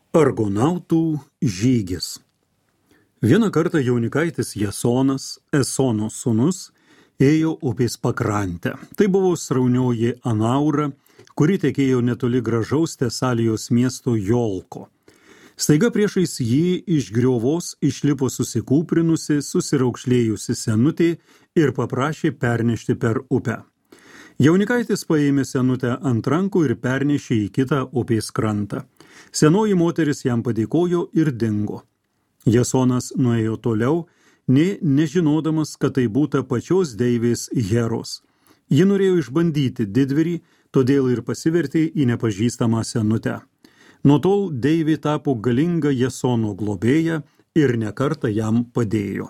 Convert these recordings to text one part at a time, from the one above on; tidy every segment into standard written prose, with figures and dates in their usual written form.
Argonautų žygis. Vieną kartą jaunikaitis Jasonas, Esono sūnus, ėjo upės pakrantę. Tai buvo sraunioji Anaura, kuri tekėjo netoli gražaus Tesalijos miesto Jolko. Staiga priešais jį iš griovos išlipo susikūprinusi, susiraukšlėjusi senutė ir paprašė pernešti per upę. Jaunikaitis paėmė senutę ant rankų ir pernešė į kitą upės krantą. Senoji moteris jam padėkojo ir dingo. Jasonas nuėjo toliau, nė nežinodamas, kad tai būta pačios deivės Heros. Ji norėjo išbandyti didvyrį, todėl ir pasivertė į nepažįstamą senutę. Nuo tol deivė tapo galinga Jasono globėja ir nekartą jam padėjo.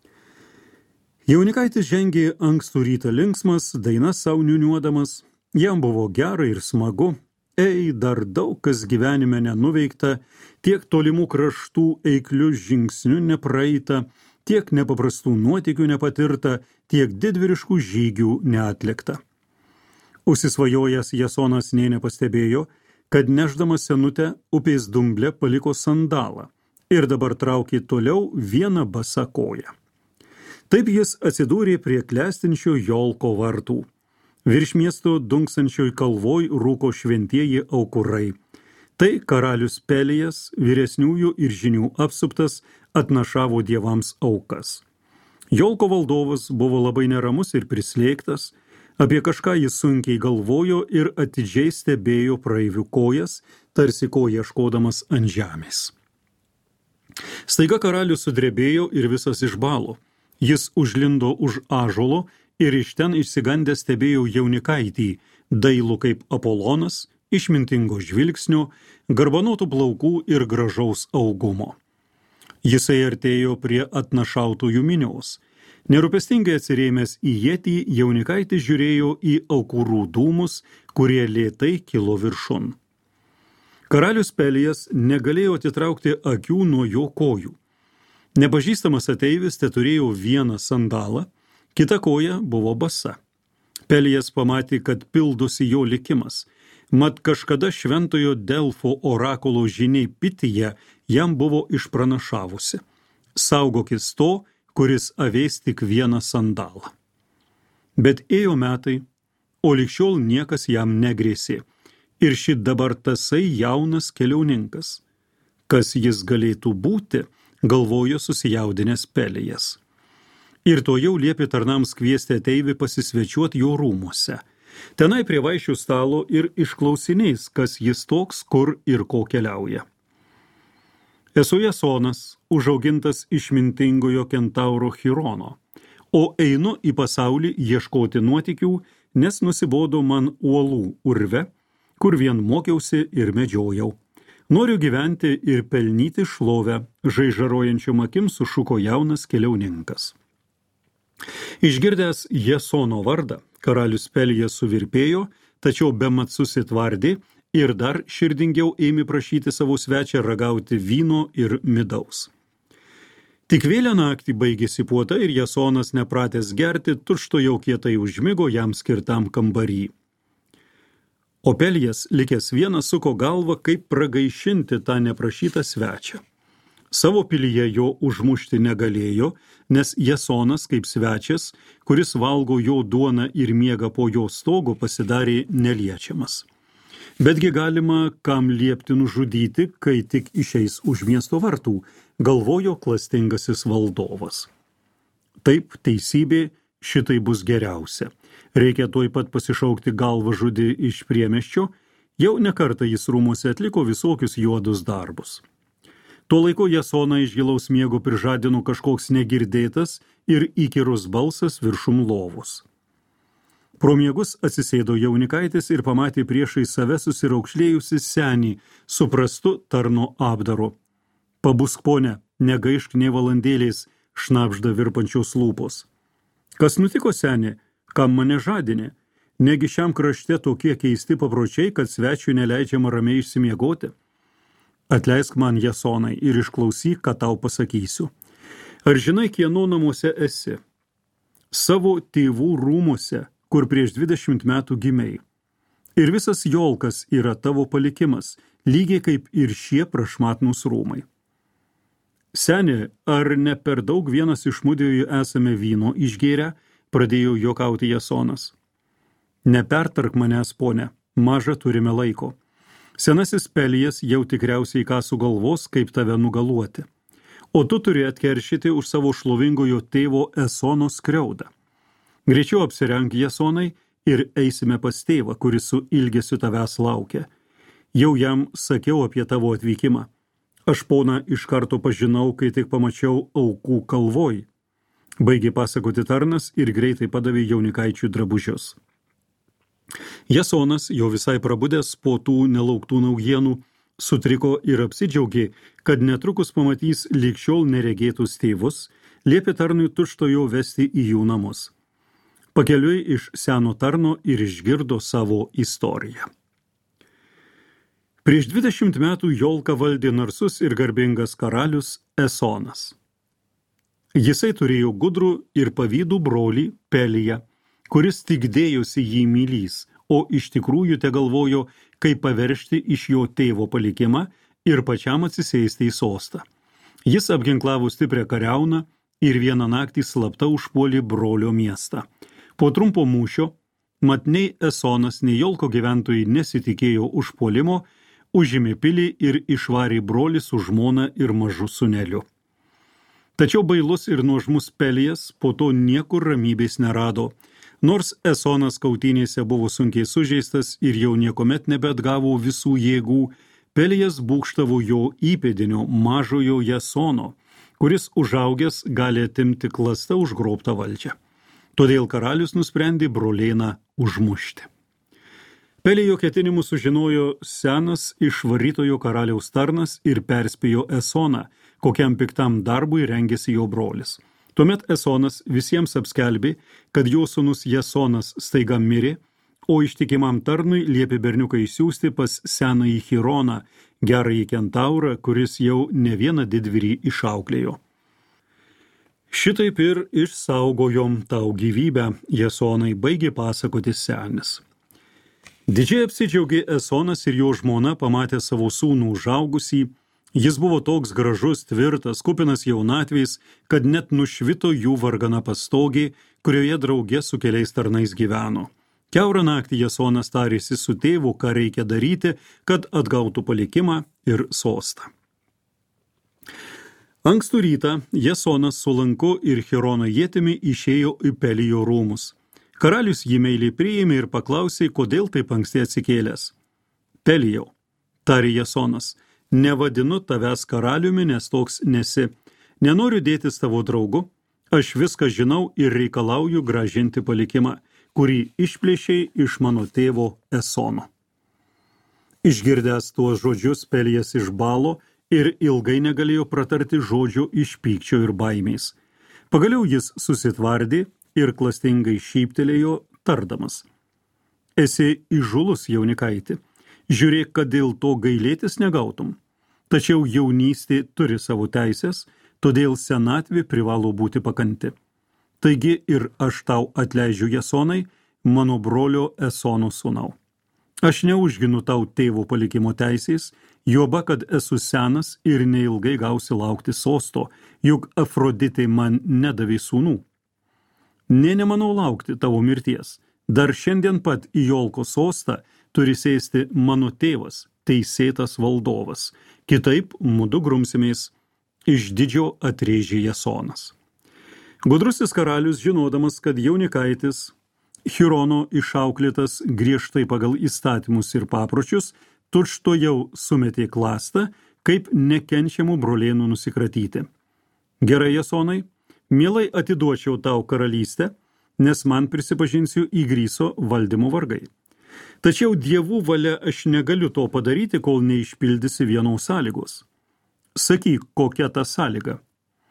Jaunikaitis žengė ankstų rytą linksmas, dainas sau niūniuodamas. Jam buvo gera ir smagu. Dar daug kas gyvenime nenuveikta, tiek tolimų kraštų eiklių žingsnių nepraeita, tiek nepaprastų nuotykių nepatirta, tiek didvyriškų žygių neatlikta. Užsisvajojęs Jasonas nė nepastebėjo, kad nešdamas senutę upės dumble paliko sandalą ir dabar traukė toliau vieną basą koją. Taip jis atsidūrė prie klestinčio Jolko vartų. Virš miesto dunksančioj kalvoj rūko šventieji aukurai. Tai karalius Pelijas, vyresniųjų ir žinių apsuptas, atnašavo dievams aukas. Jolko valdovas buvo labai neramus ir prislėgtas, apie kažką jis sunkiai galvojo ir atidžiai stebėjo praeivių kojas, tarsi ko ieškodamas ant žemės. Staiga karalius sudrebėjo ir visas išbalo. Jis užlindo už ąžuolo ir iš ten išsigandęs stebėjo jaunikaitį, dailų kaip Apolonas, išmintingo žvilgsnio, garbanotų plaukų ir gražaus augumo. Jisai artėjo prie atnašautųjų minios. Nerūpestingai atsirėmęs į ietį, jaunikaitis žiūrėjo į aukurų dūmus, kurie lėtai kilo viršun. Karalius Pelijas negalėjo atitraukti akių nuo jo kojų. Nepažįstamas ateivis teturėjo vieną sandalą, kita koja buvo basa. Pelijas pamatė, kad pildosi jo likimas, mat kažkada šventojo Delfo orakulo žiniai Pitija jam buvo išpranašavusi: saugokis to, kuris avės tik vieną sandalą. Bet ėjo metai, o lig šiol niekas jam negrėsė, ir šit dabar tasai jaunas keliauninkas. Kas jis galėtų būti, galvojo susijaudinęs Pelijas. Ir to jau liepė tarnams kviesti ateivį pasisvečiuoti jo rūmuose. Tenai prie vaišių stalo ir išklausinės, kas jis toks, kur ir ko keliauja. Esu Jasonas, užaugintas išmintingojo kentauro Chirono, o einu į pasaulį ieškoti nuotykių, nes nusibodo man uolų urve, kur vien mokiausi ir medžiojau. Noriu gyventi ir pelnyti šlovę, žaižarojančiom akim sušuko jaunas keliauninkas. Išgirdęs Jasono vardą, karalius Pelijas suvirpėjo, tačiau bemat susitvardė ir dar širdingiau ėmė prašyti savo svečią ragauti vyno ir midaus. Tik vėlią naktį baigėsi puota ir Jasonas, nepratęs gerti, tučtuojau kietai užmigo jam skirtam kambarį. O Pelijas, likęs vienas, suko galvą, kaip pragaišinti tą neprašytą svečią. Savo pilyje jo užmušti negalėjo, nes Jasonas, kaip svečias, kuris valgo jo duoną ir miega po jo stogo, pasidarė neliečiamas. Betgi galima kam liepti nužudyti, kai tik išeis už miesto vartų, galvojo klastingasis valdovas. Taip, teisybė, šitai bus geriausia. Reikia tuoj pat pasišaukti galvažudį iš priemiesčio, jau nekartą jis rūmuose atliko visokius juodus darbus. Tuo laiku Jasoną iš gilaus miego prižadino kažkoks negirdėtas ir įkyrus balsas viršum lovos. Pro miegus atsisėdo jaunikaitis ir pamatė priešai save susiraukšlėjusi senį su prastu tarno apdaru. Pabusk, ponia, negaišk nė valandėlės, šnabžda virpančios lūpos. Kas nutiko, seni, kam mane žadinė? Negi šiam krašte tokie keisti papročiai, kad svečiui neleidžiama ramiai išsimiegoti? Atleisk man, Jasonai, ir išklausyk, ką tau pasakysiu. Ar žinai, kieno namuose esi? Savo tėvų rūmuose, kur prieš 20 metų gimei. Ir visas Jolkas yra tavo palikimas, lygiai kaip ir šie prašmatnūs rūmai. Seni, ar ne per daug vienas iš mudviejų esame vyno išgėrę, pradėjo juokauti Jasonas. Nepertark manęs, ponė, maža turime laiko. Senasis Pelijas jau tikriausiai ką sugalvos, kaip tave nugaluoti. O tu turi atkeršyti už savo šlovingojo tėvo Esono skriaudą. Greičiau apsirenk, Jasonai, ir eisime pas tėvą, kuris su ilgesiu tavęs laukia. Jau jam sakiau apie tavo atvykimą. Aš poną iš karto pažinau, kai tik pamačiau aukų kalvoj. Baigė pasakoti tarnas ir greitai padavė jaunikaičių drabužius. Jasonas, jau visai prabudęs po tų nelauktų naujienų, sutriko ir apsidžiaugė, kad netrukus pamatys lyg šiol neregėtus tėvus, liepė tarnui tučtuojau vesti į jų namus. Pakeliui iš seno tarno ir išgirdo savo istoriją. Prieš 20 metų Jolką valdė narsus ir garbingas karalius Esonas. Jisai turėjo gudrų ir pavydų brolį Peliją, kuris tik dėjosi jį mylys, o iš tikrųjų te galvojo, kaip paveržti iš jo tėvo palikimą ir pačiam atsisėsti į sostą. Jis apginklavo stiprią kariauną ir vieną naktį slapta užpuolė brolio miestą. Po trumpo mūšio, mat nei Esonas, nei Jolko gyventojai nesitikėjo užpuolimo, užėmė pilį ir išvarė brolį su žmona ir mažu sūneliu. Tačiau bailus ir nuožmus Pelijas po to niekur ramybės nerado. Nors Esonas kautynėse buvo sunkiai sužeistas ir jau niekuomet nebeatgavo visų jėgų, Pelijas būgštavo jo įpėdinio mažojo Jasono, kuris užaugęs gali atimti klasta užgrobtą valdžią. Todėl karalius nusprendė brolėną užmušti. Pelijo ketinimus sužinojo senas išvarytojo karaliaus tarnas ir perspėjo Esoną, kokiam piktam darbui rengėsi jo brolis. Tuomet Esonas visiems apskelbė, kad jo sūnus Jasonas staiga mirė, o ištikimam tarnui liepė berniuką išsiųsti pas senąjį Chironą, gerąjį kentaurą, kuris jau ne vieną didvyrį išauklėjo. Šitaip ir išsaugojom tau gyvybę, Jasonai, baigė pasakoti senis. Didžiai apsidžiaugė Esonas ir jo žmona pamatė savo sūnų užaugusį. Jis buvo toks gražus, tvirtas, kupinas jaunatvės, kad net nušvito jų vargana pastogė, kurioje drauge su keliais tarnais gyveno. Kiaurą naktį Jasonas tarėsi su tėvu, ką reikia daryti, kad atgautų palikimą ir sostą. Ankstų rytą Jasonas su lanku ir Chirono ietimi išėjo į Pelijo rūmus. Karalius jį meiliai priėmė ir paklausė, kodėl taip anksti atsikėlęs. Pelijau, tarė Jasonas, nevadinu tavęs karaliumi, nes toks nesi. Nenoriu dėtis tavo draugu, aš viską žinau ir reikalauju grąžinti palikimą, kurį išplėšiai iš mano tėvo Esono. Išgirdęs tuos žodžius, Pelijas išbalo ir ilgai negalėjo pratarti žodžio iš pykčio ir baimės. Pagaliau jis susitvardė ir klastingai šyptelėjo, tardamas. Esi įžulus, jaunikaiti, žiūrėk, kad dėl to gailėtis negautum. Tačiau jaunystė turi savo teisės, todėl senatvė privalo būti pakanti. Taigi ir aš tau atleidžiu, Jasonai, mano brolio Esono sūnau. Aš neužginu tau tėvo palikimo teisės, juoba, kad esu senas ir neilgai gausi laukti sosto, juk Afroditė man nedavė sūnų. Nė nemanau laukti tavo mirties. Dar šiandien pat į Jolko sostą turi sėsti mano tėvas, teisėtas valdovas. Kitaip mudu grumsimės, iš didžio atrėžė Jasonas. Gudrusis karalius, žinodamas, kad jaunikaitis, Chirono išauklėtas griežtai pagal įstatymus ir papročius, tučtuojau sumetė klastą, kaip nekenčiamų brolėnų nusikratyti. Gerai, Jasonai, mielai atiduočiau tau karalystę, nes man, prisipažinsiu, įgryso valdymo vargai. Tačiau dievų valia aš negaliu to padaryti, kol neišpildysi vienos sąlygos. Sakyk, kokia ta sąlyga.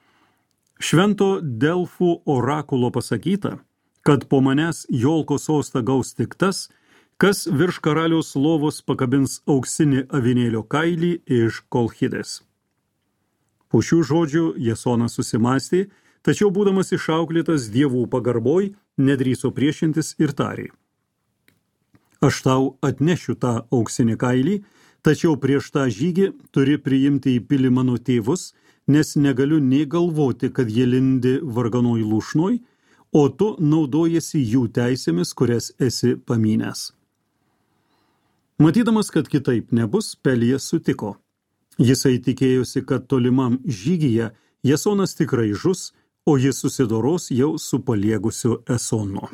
Švento Delfų orakulo pasakyta, kad po manęs Jolko sostą gaus tik tas, kas virš karaliaus lovos pakabins auksinį avinėlio kailį iš Kolchidės. Po šių žodžių Jasonas susimąstė, tačiau būdamas išauklėtas dievų pagarboj, nedrįso priešintis ir tarė. Aš tau atnešiu tą auksinį kailį, Tačiau prieš tą žygį turi priimti į pilį mano tėvus, nes negaliu nei galvoti, kad jie lindi varganoj lūšnoj, o tu naudojasi jų teisėmis, kurias esi pamynęs. Matydamas, kad kitaip nebus, Pelijas sutiko. Jisai tikėjosi, kad tolimam žygyje Jasonas tikrai žus, o jis susidoros jau su paliegusiu Esonu.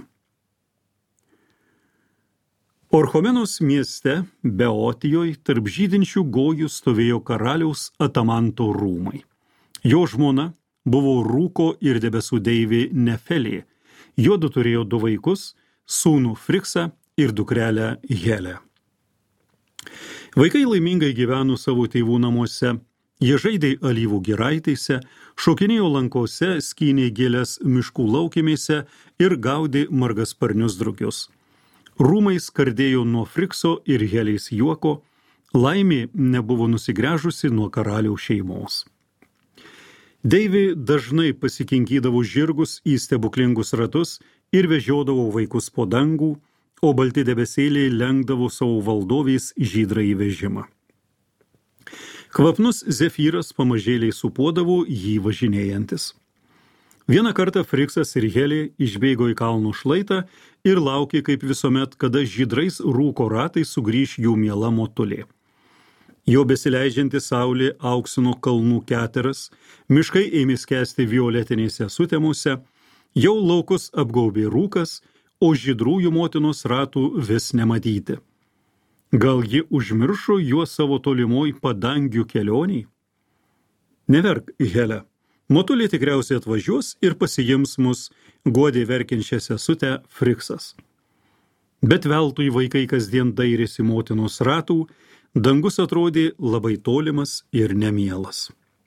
Orchomenos mieste, Beotijoj, tarp žydinčių gojų stovėjo karaliaus Atamanto rūmai. Jo žmona buvo Rūko ir debesų deivė Nefelė. Juodu turėjo 2 vaikus, sūnų Friksą ir dukrelę Helę. Vaikai laimingai gyveno savo tėvų namuose. Jie žaidė alyvų giraitėse, šokinėjo lankose, skynė gėles miškų laukymėse ir gaudė margasparnius drugius. Rūmai skardėjo nuo Frikso ir Helės juoko, laimė nebuvo nusigręžusi nuo karaliaus šeimos. Deivė dažnai pasikinkydavo žirgus į stebuklingus ratus ir vežiodavo vaikus po dangų, o balti debesėliai lenkdavo savo valdovės žydrąjį vežimą. Kvapnus Zefyras pamažėliai supuodavo jį važinėjantis. Vieną kartą Friksas ir Helė išbėgo į kalnų šlaitą ir laukė kaip visuomet, kada žydrais rūko ratai sugrįž jų miela motulė. Jo besileidžianti saulė auksino kalnų keteras, miškai ėmė skęsti violetinėse sutemose, jau laukus apgaubė rūkas, o žydrųjų motinos ratų vis nematyti. Gal ji užmiršo juos savo tolimoj padangių kelioniai? Neverk, Hele. Motulė tikriausiai atvažiuos ir pasiims mus, guodė verkiančią sesutę Friksas. Bet veltui vaikai kasdien dairėsi motinos ratų, dangus atrodė labai tolimas ir nemielas.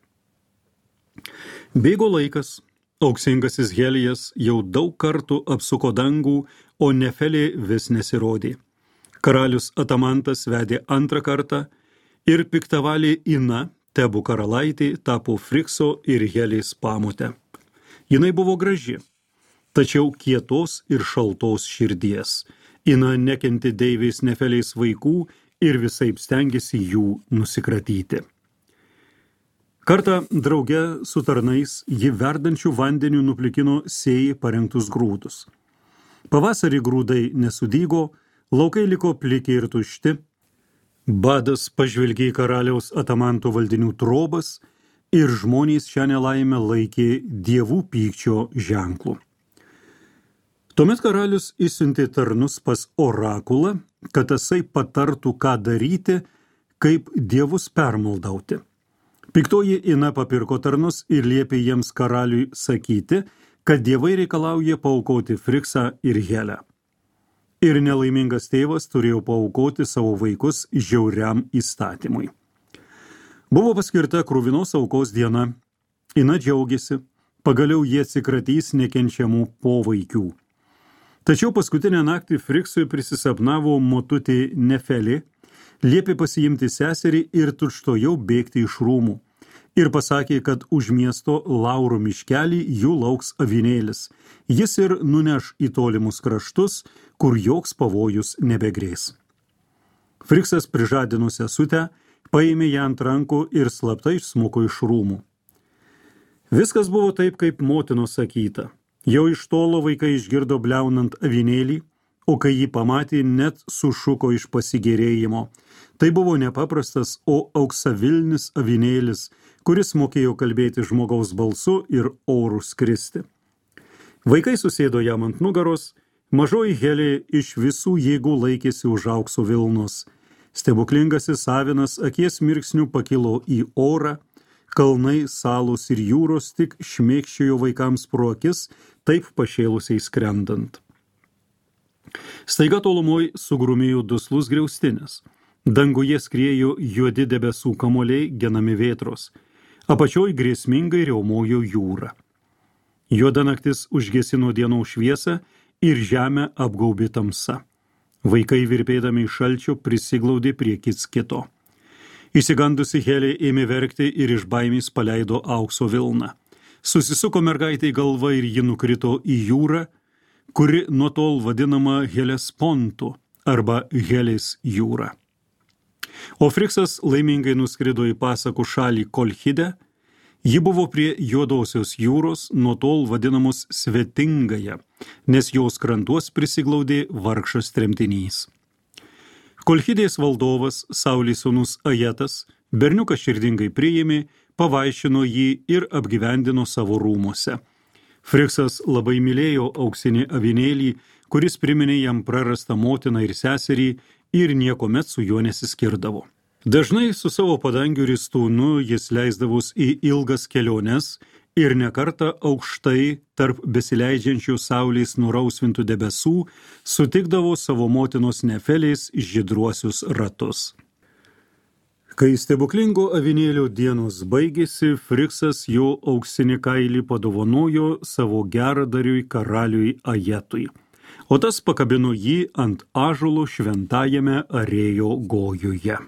Bėgo laikas, auksingasis Helijas jau daug kartų apsuko dangų, o Nefelė vis nesirodė. Karalius Atamantas vedė 2 kartą ir piktavalė Ina, Tebų karalaitė, tapo Frikso ir Helės pamotę. Jinai buvo graži, tačiau kietos ir šaltos širdies. Ina nekentė deivės Nefelės vaikų ir visaip stengėsi jų nusikratyti. Kartą drauge su tarnais ji verdančių vandenių nuplikino sėjai parengtus grūdus. Pavasarį grūdai nesudygo, laukai liko pliki ir tušti. Badas pažvelgė į karaliaus Atamanto valdinių trobas ir žmonės šią nelaimę laikė dievų pykčio ženklų. Tuomet karalius išsiuntė tarnus pas orakulą, kad tasai patartų, ką daryti, kaip dievus permaldauti. Piktoji Ina papirko tarnus ir liepė jiems karaliui sakyti, kad dievai reikalauja paaukoti Friksą ir Helę. Ir nelaimingas tėvas turėjo paaukoti savo vaikus žiauriam įstatymui. Buvo paskirta kruvinos aukos diena. Ina džiaugiasi, pagaliau jie atsikratys nekenčiamų povaikių. Tačiau paskutinę naktį Friksui prisisapnavo motutė Nefelė, liepė pasiimti seserį ir tučtuojau bėgti iš rūmų. Ir pasakė, kad už miesto laurų miškelį jų lauks avinėlis. Jis ir nuneš į tolimus kraštus, kur joks pavojus nebegrės. Friksas prižadino sesutę, paėmė ją ant rankų ir slaptai išsmuko iš rūmų. Viskas buvo taip, kaip motinos sakyta. Jau iš tolo vaikai išgirdo bliaunant avinėlį, o kai jį pamatė, net sušuko iš pasigėrėjimo. Tai buvo nepaprastas, o auksavilnis avinėlis, kuris mokėjo kalbėti žmogaus balsu ir oru skristi. Vaikai susėdo jam ant nugaros, mažoji Helė iš visų jėgų laikėsi už aukso vilnos. Stebuklingasis avinas akies mirksnių pakilo į orą, kalnai, salos ir jūros tik šmėkščiojo vaikams pro akis, taip pašėlusiai skrendant. Staiga tolumoj sugrumėjo duslus griaustinis. Danguje skriejo juodi debesų kamuoliai, genami vėtros. Apačioj grėsmingai riaumojo jūra. Juoda naktis užgesino dienos šviesą ir žemę apgaubė tamsa. Vaikai virpėdami iš šalčio prisiglaudė prie kits kito. Išsigandusi Helė ėmė verkti ir iš baimės paleido aukso vilną. Susisuko mergaitei galva ir ji nukrito į jūrą, kuri nuo tol vadinama Helespontu arba Helės jūra. O Friksas laimingai nuskrido į pasakų šalį Kolchidę. Ji buvo prie Juodosios jūros, nuo tol vadinamos Svetingąją, nes jos krantuos prisiglaudė vargšas tremtinys. Kolchidės valdovas, Saulės sūnus Ajetas, berniuką širdingai priėmė, pavaišino jį ir apgyvendino savo rūmuose. Friksas labai mylėjo auksinį avinėlį, kuris priminė jam prarastą motiną ir seserį ir niekuomet su juo nesiskirdavo. Dažnai su savo padangių ristūnu jis leisdavus į ilgas keliones ir nekartą aukštai tarp besileidžiančių saulės nurausvintų debesų sutikdavo savo motinos Nefelės žydruosius ratus. Kai stebuklingo avinėlio dienos baigėsi, Friksas jo auksinį kailį padovanojo savo geradariui karaliui Ajetui, o tas pakabino jį ant ąžuolo šventajame Arėjo Gojuje.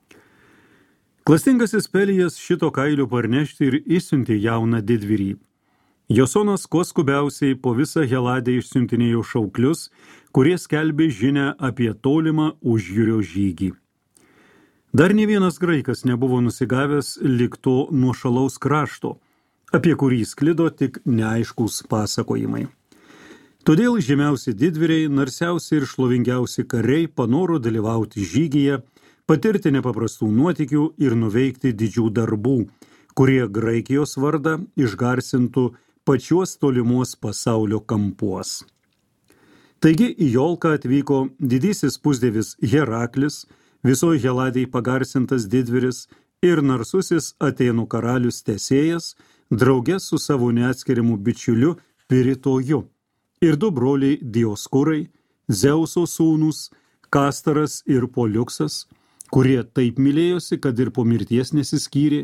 Klastingasis Pelijas šito kailio parnešti ir išsiuntė jauną didvyrį. Josonas kuo skubiausiai po visą Heladę išsiuntinėjo šauklius, kurie skelbė žinią apie tolimą užjūrio žygį. Dar ne vienas graikas nebuvo nusigavęs lig to nuošalaus krašto, apie kurį sklido tik neaiškūs pasakojimai. Todėl žymiausi didvyriai, narsiausi ir šlovingiausi kariai panoro dalyvauti žygyje, patirti nepaprastų nuotykių ir nuveikti didžių darbų, kurie Graikijos vardą išgarsintų pačios tolimos pasaulio kampuos. Taigi į Jolką atvyko didysis pusdievis Heraklis, visoje Heladėje pagarsintas didvyris ir narsusis Atėnų karalius Tesėjas, drauge su savo neatskiriamu bičiuliu Piritoju, ir du broliai Dioskurai, Zeuso sūnūs, Kastaras ir Poliuksas, kurie taip mylėjosi, kad ir po mirties nesiskyrė,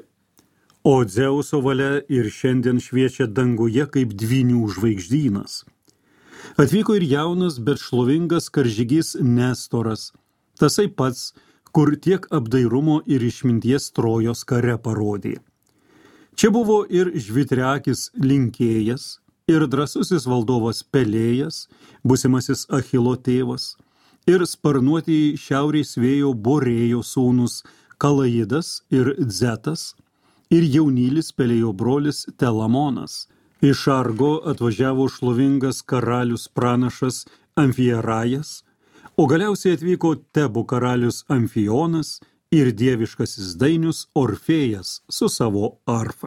o Dzeuso valia ir šiandien šviečia danguje kaip dvynių žvaigždynas. Atvyko ir jaunas, bet šlovingas karžygys Nestoras, tasai pats, kur tiek apdairumo ir išminties Trojos kare parodė. Čia buvo ir žvitriakis Linkėjas, ir drąsusis valdovas Pelėjas, būsimasis Achilo tėvas, ir sparnuotieji šiaurės vėjo Borėjo sūnus Kalaidas ir Dzetas, ir jaunylis Pelėjo brolis Telamonas. Iš Argo atvažiavo šlovingas karalius pranašas Amfierajas, o galiausiai atvyko Tebų karalius Amfionas ir dieviškasis dainius Orfėjas su savo arfa.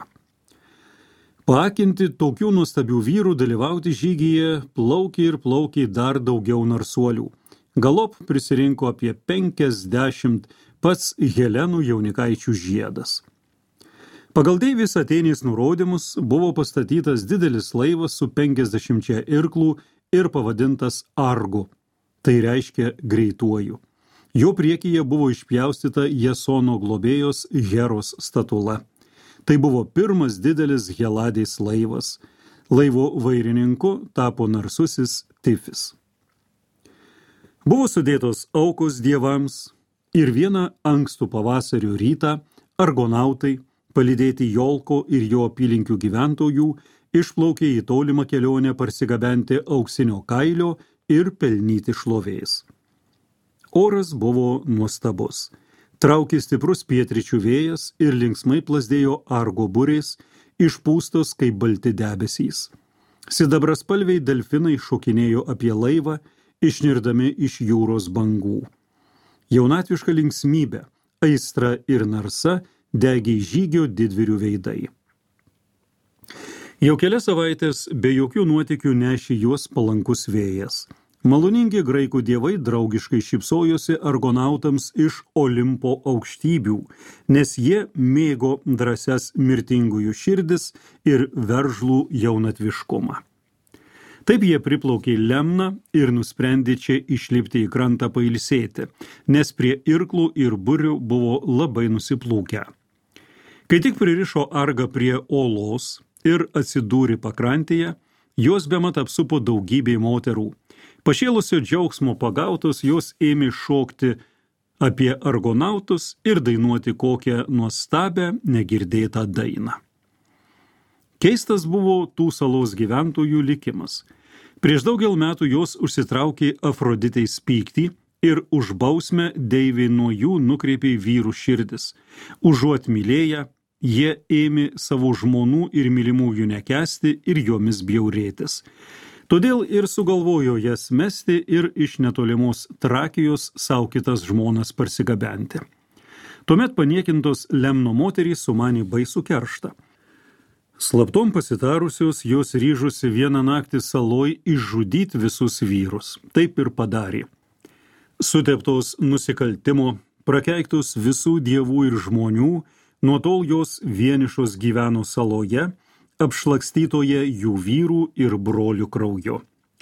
Paakinti tokių nuostabių vyrų dalyvauti žygyje plaukė dar daugiau narsuolių. Galop prisirinko apie 50 pats Helenų jaunikaičių žiedas. Pagal Deivis Atėnės nurodymus buvo pastatytas didelis laivas su 50 irklų ir pavadintas Argu, tai reiškia greituoju. Jo priekyje buvo išpjaustyta Jasono globėjos Heros statula. Tai buvo pirmas didelis Heladės laivas. Laivo vairininku tapo narsusis Tifis. Buvo sudėtos aukos dievams ir vieną ankstų pavasario rytą argonautai, palydėti Jolko ir jo apylinkių gyventojų, išplaukė į tolimą kelionę parsigabenti auksinio kailio ir pelnyti šlovės. Oras buvo nuostabus. Traukė stiprus pietryčių vėjas ir linksmai plazdėjo Argo burės, išpūstos kaip balti debesys. Sidabraspalviai delfinai šokinėjo apie laivą, išnirdami iš jūros bangų. Jaunatviška linksmybė, aistra ir narsa degė žygio didvyrių veidai. Jau kelias savaitės be jokių nuotykių nešė juos palankus vėjas. Maloningi graikų dievai draugiškai šypsojosi argonautams iš Olimpo aukštybių, nes jie mėgo drąsias mirtingųjų širdis ir veržlų jaunatviškumą. Taip jie priplaukė Lemną ir nusprendė čia išlipti į krantą pailsėti, nes prie irklų ir burių buvo labai nusiplūkę. Kai tik pririšo Argą prie olos ir atsidūrė pakrantėje, jos bemat apsupo daugybė moterų. Pašėlusio džiaugsmo pagautos jos ėmė šokti apie argonautus ir dainuoti kokią nuostabią negirdėtą dainą. Keistas buvo tų salos gyventojų likimas. Prieš daugel metų jos užsitraukė Afroditės pyktį ir už bausmę deiviai nuo jų nukreipė vyrų širdis. Užuot mylėję, jie ėmė savo žmonų ir mylimųjų nekęsti ir jomis bjaurėtis. Todėl ir sugalvojo jas mesti ir iš netolimos Trakijos savo kitas žmonas parsigabenti. Tuomet paniekintos Lemno moterys sumanė baisų kerštą. Slaptom pasitarusios jos ryžosi vieną naktį saloj išžudyti visus vyrus. Taip ir padarė. Suteptos nusikaltimo, prakeiktos visų dievų ir žmonių, nuo tol jos vienišos gyveno saloje, apšlakstytoje jų vyrų ir brolių krauju.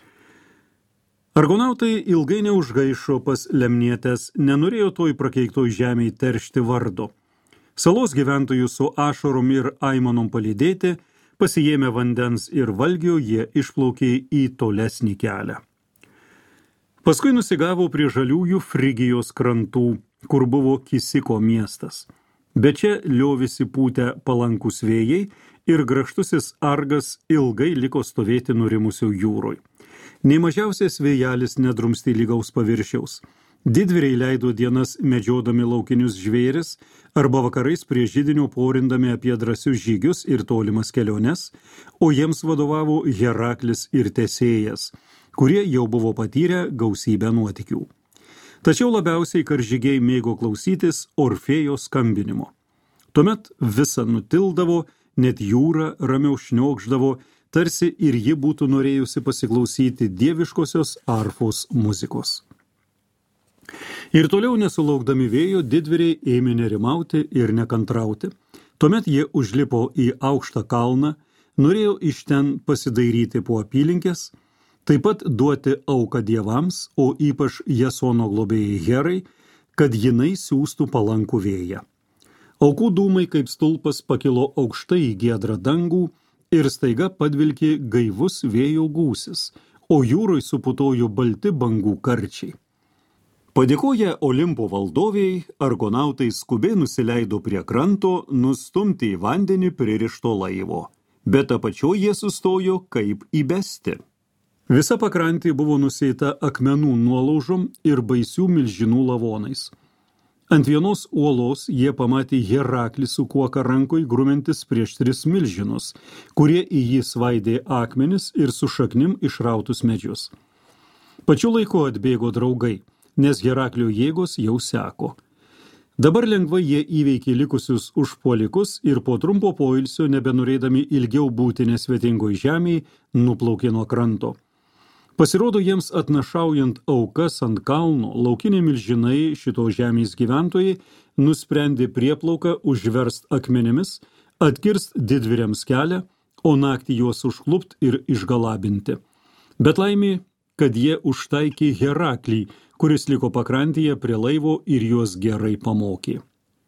Argonautai ilgai neužgaišo pas Lemnietės, nenorėjo toj prakeiktoj žemėj teršti vardo. Salos gyventojų su ašarom ir aimanom palydėti, pasiėmę vandens ir valgio, jie išplaukė į tolesnį kelią. Paskui nusigavo prie žaliųjų Frigijos krantų, kur buvo Kisiko miestas. Bet čia liovisi pūtę palankus vėjai ir grakštusis Argas ilgai liko stovėti nurimusių jūroj. Nei mažiausias vėjelis nedrumstė lygaus paviršiaus. Didvyriai leido dienas medžiodami laukinius žvėris arba vakarais prie židinio porindami apie drąsius žygius ir tolimas keliones, o jiems vadovavo Heraklis ir Tesėjas, kurie jau buvo patyrę gausybę nuotykių. Tačiau labiausiai karžygiai mėgo klausytis Orfėjos skambinimo. Tuomet visa nutildavo, net jūra ramiau šniokšdavo, tarsi ir ji būtų norėjusi pasiklausyti dieviškosios arfos muzikos. Ir toliau nesulaukdami vėjo didvyriai ėmė nerimauti ir nekantrauti. Tuomet jie užlipo į aukštą kalną, norėjo iš ten pasidairyti po apylinkės, taip pat duoti auką dievams, o ypač Jasono globėjai Herai, kad jinai siųstų palankų vėją. Aukų dūmai kaip stulpas pakilo aukštai į giedrą dangų ir staiga padvilkė gaivus vėjo gūsis, o jūroj suputojo balti bangų karčiai. Padėkoję Olimpo valdoviai, argonautai skubiai nusileido prie kranto, nustumti į vandenį pririšto laivo, bet apačioje jie sustojo kaip įbesti. Visa pakrantė buvo nusėta akmenų nuolaužom ir baisių milžinų lavonais. Ant vienos uolos jie pamatė Heraklį su kuoka rankoj grumentis prieš 3 milžinus, kurie į jį svaidė akmenis ir su šaknim išrautus medžius. Pačiu laiku atbėgo draugai, nes Heraklio jėgos jau seko. Dabar lengvai jie įveikė likusius užpuolikus ir po trumpo poilsio, nebenorėdami ilgiau būti nesvetingoj žemėj, nuplaukė nuo kranto. Pasirodo, jiems atnašaujant aukas ant kalno, laukiniai milžinai šito žemės gyventojai nusprendė prieplauką užverst akmenimis, atkirst didvyriams kelią, o naktį juos užklupt ir išgalabinti. Bet laimė, kad jie užtaikė Heraklį, kuris liko pakrantėje prie laivo ir juos gerai pamokė.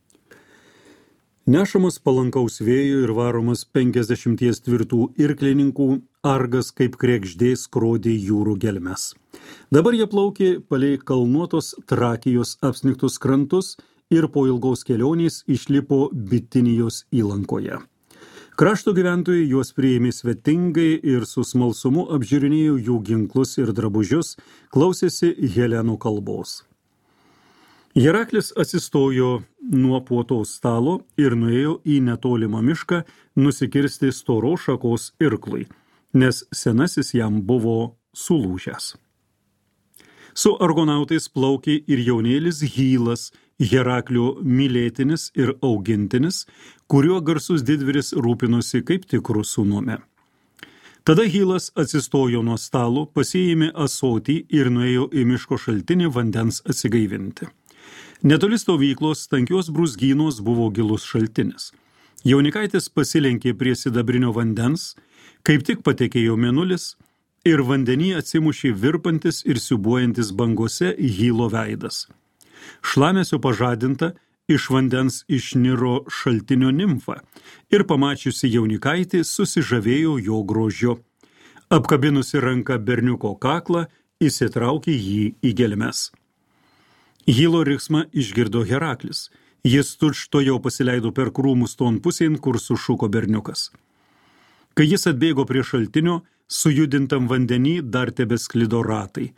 Nešamas palankaus vėjo ir varomas 50 tvirtų irklininkų, Argas kaip kregždė skrodė jūrų gelmes. Dabar jie plaukė palei kalnuotos Trakijos apsnigtus krantus ir po ilgaus kelionės išlipo Bitinijos įlankoje. Krašto gyventojai juos priėmė svetingai ir su smalsumu apžiūrinėjo jų ginklus ir drabužius, klausėsi Helenų kalbos. Heraklis atsistojo nuo puotos stalo ir nuėjo į netolimą mišką nusikirsti storo šakos irklui, nes senasis jam buvo sulūžęs. Su argonautais plaukė ir jaunėlis Hylas, Heraklio mylėtinis ir augintinis, kuriuo garsus didvyris rūpinosi kaip tikrų sūnumi. Tada Hylas atsistojo nuo stalo, pasiėmė ąsotį ir nuėjo į miško šaltinį vandens atsigaivinti. Netoli stovyklos tankios brūzgynos buvo gilus šaltinis. Jaunikaitis pasilenkė prie sidabrinio vandens, kaip tik patekėjo mėnulis ir vandenį atsimušė virpantis ir siūbuojantis bangose Hylo veidas. Šlamesio pažadinta, iš vandens išniro šaltinio nimfa ir pamačiusi jaunikaitį susižavėjo jo grožiu. Apkabinusi ranką berniuko kaklą, įsitraukė jį į gelmes. Hylo riksmą išgirdo Heraklis. Jis tučtuojau pasileido per krūmus ton pusėn, kur sušuko berniukas. Kai jis atbėgo prie šaltinio, sujudintam vandenį dar tebesklido ratai.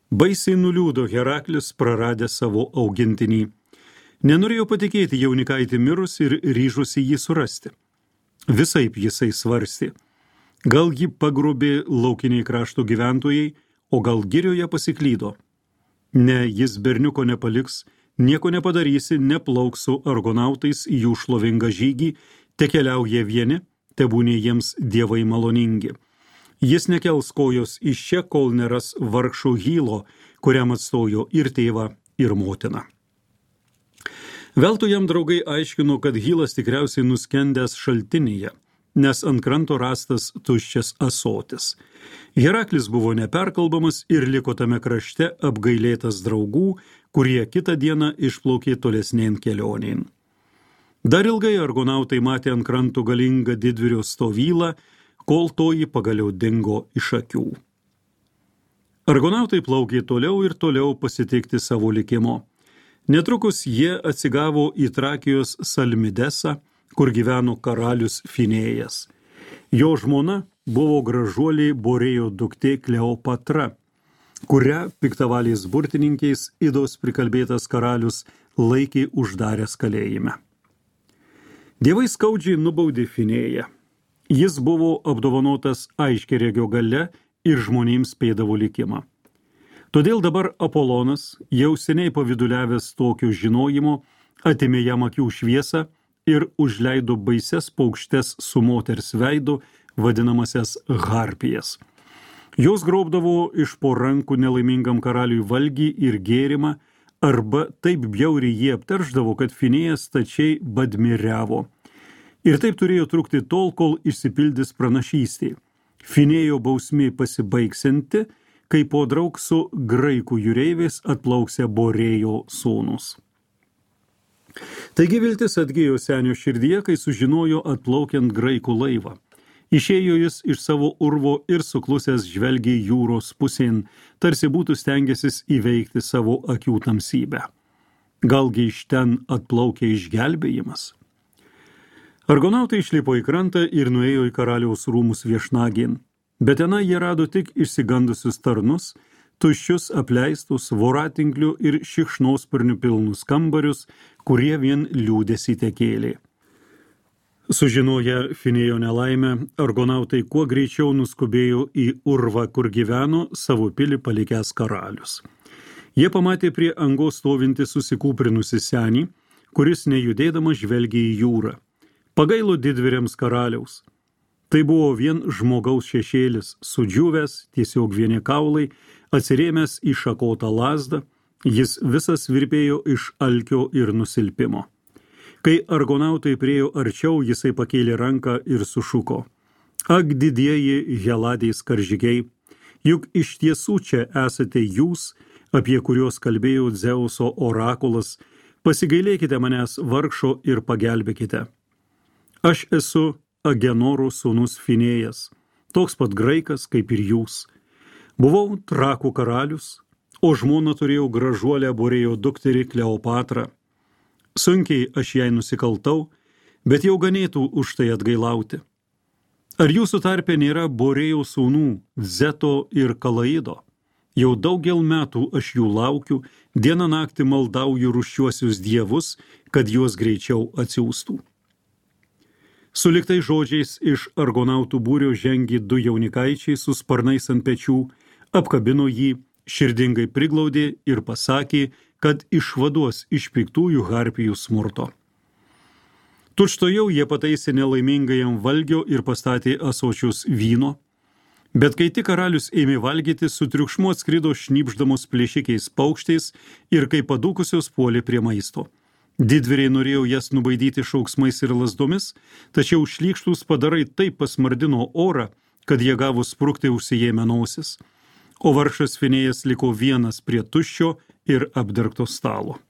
Baisiai nuliūdo Heraklis praradęs savo augintinį. Nenorėjo patikėti jaunikaitį mirus ir ryžusi jį surasti. Visaip jisai svarstė. Gal jį pagrobė laukiniai krašto gyventojai, o gal girioje pasiklydo. Ne, jis berniuko nepaliks, nieko nepadarysi, neplauks su argonautais į jų šlovingą žygį, te keliauja vieni, tebūnė jiems dievai maloningi. Jis nekels kojos iš čia, kol neras vargšo Hylo, kuriam atstojo ir tėvą, ir motiną. Veltui jam draugai aiškino, kad Hylas tikriausiai nuskendęs šaltinėje, nes ant kranto rastas tuščias ąsotis. Heraklis buvo neperkalbamas ir liko tame krašte apgailėtas draugų, kurie kitą dieną išplaukė tolesnėn kelionėn. Dar ilgai argonautai matė ant kranto galingą didvyrio stovylą, kol toji pagaliau dingo iš akių. Argonautai plaukė toliau ir toliau pasitikti savo likimo. Netrukus jie atsigavo į Trakijos Salmidesą, kur gyveno karalius Finėjas. Jo žmona buvo gražuolė Borėjo duktė Kleopatra, kurią piktavaliais burtininkiais Idos prikalbėtas karalius laikė uždaręs kalėjime. Dievai skaudžiai nubaudė Finėją. Jis buvo apdovanotas aiškiaregio galia ir žmonėms spėdavo likimą. Todėl dabar Apolonas, jau seniai paviduliavęs tokio žinojimo, atėmė jam akių šviesą ir užleido baises paukštes su moters veidu, vadinamasias harpijas. Jos grobdavo iš po rankų nelaimingam karaliui valgį ir gėrimą, arba taip bjauriai jie apterždavo, kad Finėjas stačiai badmiriavo. Ir taip turėjo trukti tol, kol išsipildys pranašystė. Finėjo bausmė pasibaigsianti, kai po draug su graikų jūreiviais atplauksė Borėjo sūnus. Taigi viltis atgijo senio širdyje, kai sužinojo atplaukiant graikų laivą. Išėjo jis iš savo urvo ir suklusęs žvelgė jūros pusėn, tarsi būtų stengęsis įveikti savo akių tamsybę. Galgi iš ten atplaukė išgelbėjimas? Argonautai išlipo į krantą ir nuėjo į karaliaus rūmus viešnagėn, bet tenai jie rado tik išsigandusius tarnus, tuščius apleistus voratinklių ir šikšnosparnių pilnus kambarius, kurie vien liūdesį tekėlė. Sužinoję Finėjo nelaimę, argonautai kuo greičiau nuskubėjo į urvą, kur gyveno savo pilį palikęs karalius. Jie pamatė prie angos stovintį susikūprinusi senį, kuris nejudėdamas žvelgė į jūrą. Pagailo didvyriams karaliaus. Tai buvo vien žmogaus šešėlis, sudžiūvęs, tiesiog vieni kaulai, atsirėmęs į šakotą lazdą, jis visas virpėjo iš alkio ir nusilpimo. Kai argonautai priėjo arčiau, jisai pakėlė ranką ir sušuko. Ak, didieji Heladės karžygiai, juk iš tiesų čia esate jūs, apie kuriuos kalbėjo Dzeuso orakulas, pasigailėkite manęs vargšo ir pagelbėkite. Aš esu Agenoro sūnus Finėjas, toks pat graikas kaip ir jūs. Buvau Trakų karalius, o žmoną turėjau gražuolę Borėjo dukterį Kleopatrą. Sunkiai aš jai nusikaltau, bet jau ganėtų už tai atgailauti. Ar jūsų tarpe nėra Borėjo sūnų, Zeto ir Kalaido? Jau daugel metų aš jų laukiu, dieną naktį maldauju rūsčiuosius dievus, kad juos greičiau atsiųstų. Suliktai žodžiais iš argonautų būrio žengė du jaunikaičiai su sparnais ant pečių, apkabino jį, širdingai priglaudė ir pasakė, kad išvaduos iš piktųjų harpijų smurto. Tučtojau jie pataisė nelaimingajam valgio ir pastatė ąsočius vyno, bet kai tik karalius ėmė valgyti, su triukšmu atskrido šnypšdamos plėšikiais paukštais ir kaip padūkusios puolė prie maisto. Didvyriai norėjo jas nubaidyti šauksmais ir lazdomis, tačiau šlykštus padarai taip pasmardino orą, kad jie gavo sprukti užsijėmę nosis, o vargšas Finėjas liko vienas prie tuščio ir apdergto stalo.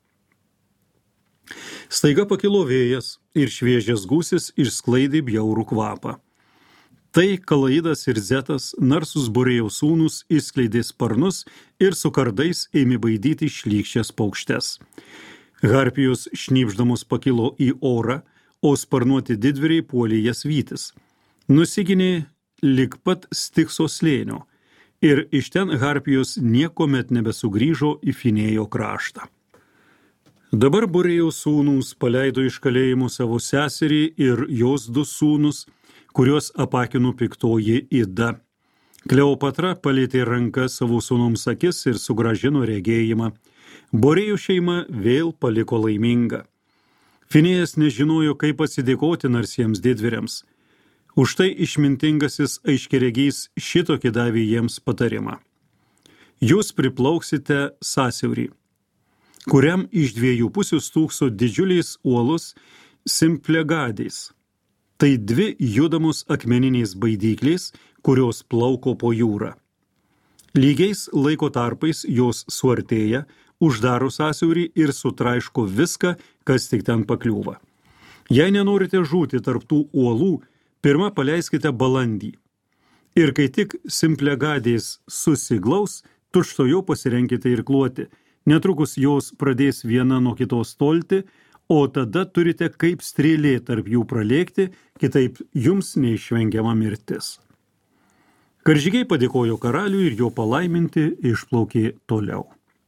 Staiga pakilo vėjas ir šviežias gūsis išsklaidė bjaurų kvapą. Tai Kalaidas ir Zetas, narsus Borėjo sūnus, išskleidė sparnus ir su kardais ėmė baidyti šlykščias paukštes. Harpijos šnypšdamos pakilo į orą, o sparnuoti didvyriai puolė jas vytis. Nusiginė lig pat Stikso slėnio. ir iš ten harpijos niekuomet nebesugrįžo į Finėjo kraštą. Dabar Borėjaus sūnūs paleido iš kalėjimo savo seserį ir jos 2 sūnus, kuriuos apakino piktoji Ida. Kleopatra palėtė ranką savo sūnums akis ir sugrąžino regėjimą. Borėjų šeima vėl paliko laiminga. Finėjas nežinojo, kaip atsidėkoti narsiems didvyriams. Už tai išmintingasis aiškiaregys šitokį davė jiems patarimą. Jūs priplauksite sąsiaurį, kuriam iš 2 pusių stūkso didžiuliais uolus Simplegades. Tai 2 judamos akmeniniais baidyklės, kurios plauko po jūrą. Lygiais laiko tarpais jos suartėja, uždaro sąsiaurį ir sutraiško viską, kas tik ten pakliūva. Jei nenorite žūti tarp tų uolų, pirma paleiskite balandį. Ir kai tik Simplegadės susiglaus, tučtuojau pasirenkite irkluoti. Netrukus jos pradės viena nuo kitos tolti, o tada turite kaip strėlė tarp jų pralėkti, kitaip jums neišvengiama mirtis. Karžygiai padėkojo karaliui ir jo palaiminti išplaukė toliau.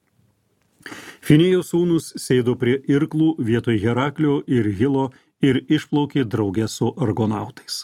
Finėjo sūnus sėdo prie irklų vietoj Heraklio ir Hilo ir išplaukė drauge su argonautais.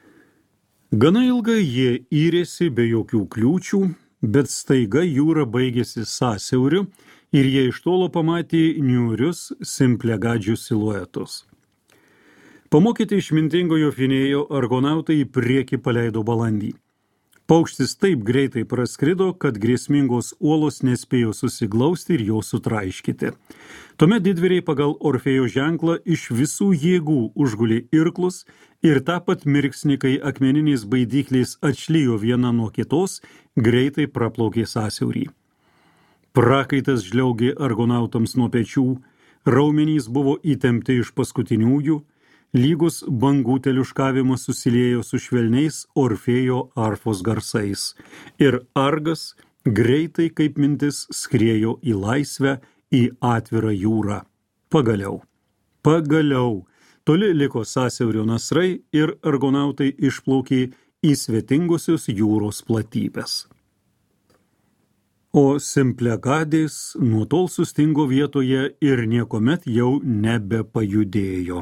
Gana ilgai jie yrėsi be jokių kliūčių, bet staiga jūra baigėsi sąsiauriu ir jie iš tolo pamatė niūrius Simplegadžių siluetus. Pamokyti išmintingojo Finėjo argonautai į priekį paleido balandį. Paukštis taip greitai praskrido, kad grėsmingos uolos nespėjo susiglausti ir jo sutraiškyti. Tuomet didvyriai pagal Orfėjo ženklą iš visų jėgų užgulė irklus ir tą pat mirksnį, kai akmeniniais baidykliais atšlijo viena nuo kitos, greitai praplaukė sąsiaurį. Prakaitas žliaugė argonautams nuo pečių, raumenys buvo įtempti iš paskutiniųjų, lygus bangų teliuškavimas susiliejo su švelniais Orfėjo arfos garsais ir argas greitai kaip mintis skriejo į laisvę, į atvirą jūrą. Pagaliau, toli liko sąsiaurio nasrai ir argonautai išplaukė į svetingosios jūros platybes. O Simplegadės nuo tol sustingo vietoje ir niekomet jau nebepajudėjo.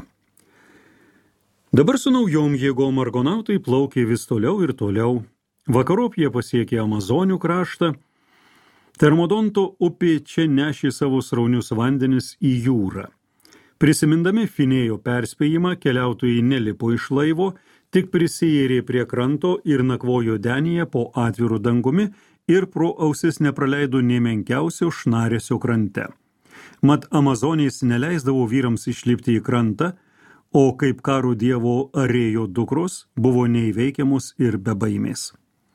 Dabar su naujom jėgom argonautai plaukė vis toliau ir toliau. Vakarop jie pasiekė Amazonių kraštą. Termodonto upė čia nešė savo sraunius vandenis į jūrą. Prisimindami Finėjo perspėjimą, keliautojai nelipo iš laivo, tik prisiėrė prie kranto ir nakvojo denyje po atviru dangumi ir pro ausis nepraleido nė menkiausio šnaresio krante. Mat Amazonės neleisdavo vyrams išlipti į krantą, o kaip karo dievo Arėjo dukros buvo neįveikiamos ir bebaimės.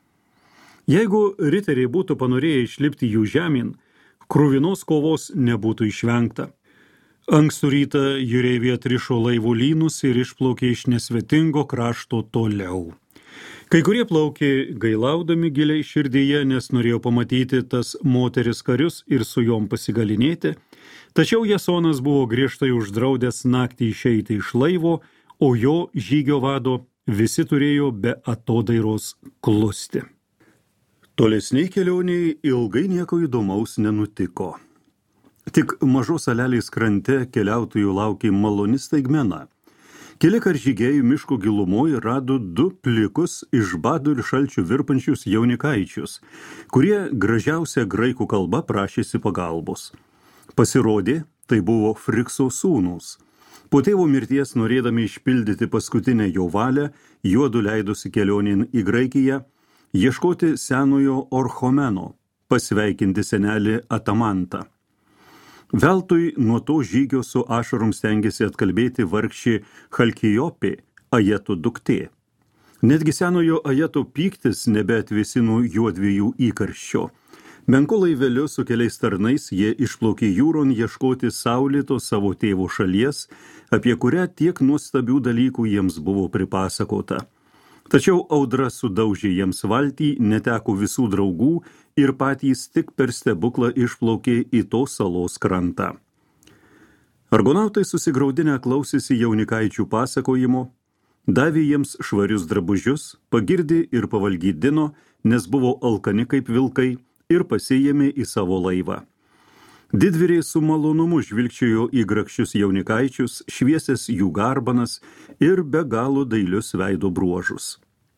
Jeigu riteriai būtų panorėję išlipti jų žemyn, kruvinos kovos nebūtų išvengta. Ankstų rytą jūreiviai atrišo laivų lynus ir išplaukė iš nesvetingo krašto toliau. Kai kurie plaukė gailaudami giliai širdyje, nes norėjo pamatyti tas moteris karius ir su jom pasigalinėti, tačiau Jasonas buvo griežtai uždraudęs naktį išeiti iš laivo, o jo žygio vado visi turėjo be atodairos klusti. Tolesniai kelioniai ilgai nieko įdomaus nenutiko. Tik mažos salelės krante keliautojų laukė maloni staigmena. Keli karžygiai miško gilumoje rado 2 plikus iš bado ir šalčių virpančius jaunikaičius, kurie gražiausia graikų kalba prašėsi pagalbos. Pasirodė, tai buvo Frikso sūnūs. Po tėvo mirties, norėdami išpildyti paskutinę jo valią, juodu leidosi kelionėn į Graikiją, ieškoti senojo Orchomeno, pasveikinti senelį Atamantą. Veltui nuo to žygio su ašarom stengėsi atkalbėti vargšį Chalkijopė, Ajeto duktė. Netgi senojo Ajeto pyktis nebeatvėsino juodviejų įkarščio. Menku laiveliu su keliais tarnais jie išplaukė jūron ieškoti saulėto savo tėvo šalies, apie kurią tiek nuostabių dalykų jiems buvo pripasakota. Tačiau audra sudaužė jiems valtį, neteko visų draugų ir patys tik per stebuklą išplaukė į tos salos krantą. Argonautai susigraudinę klausėsi jaunikaičių pasakojimo, davė jiems švarius drabužius, pagirdė ir pavalgydino, nes buvo alkani kaip vilkai ir pasiėmė į savo laivą. Didvyriai su malonumu žvilgčiojo į grakščius jaunikaičius, šviesęs jų garbanas ir be galo dailius veido bruožus.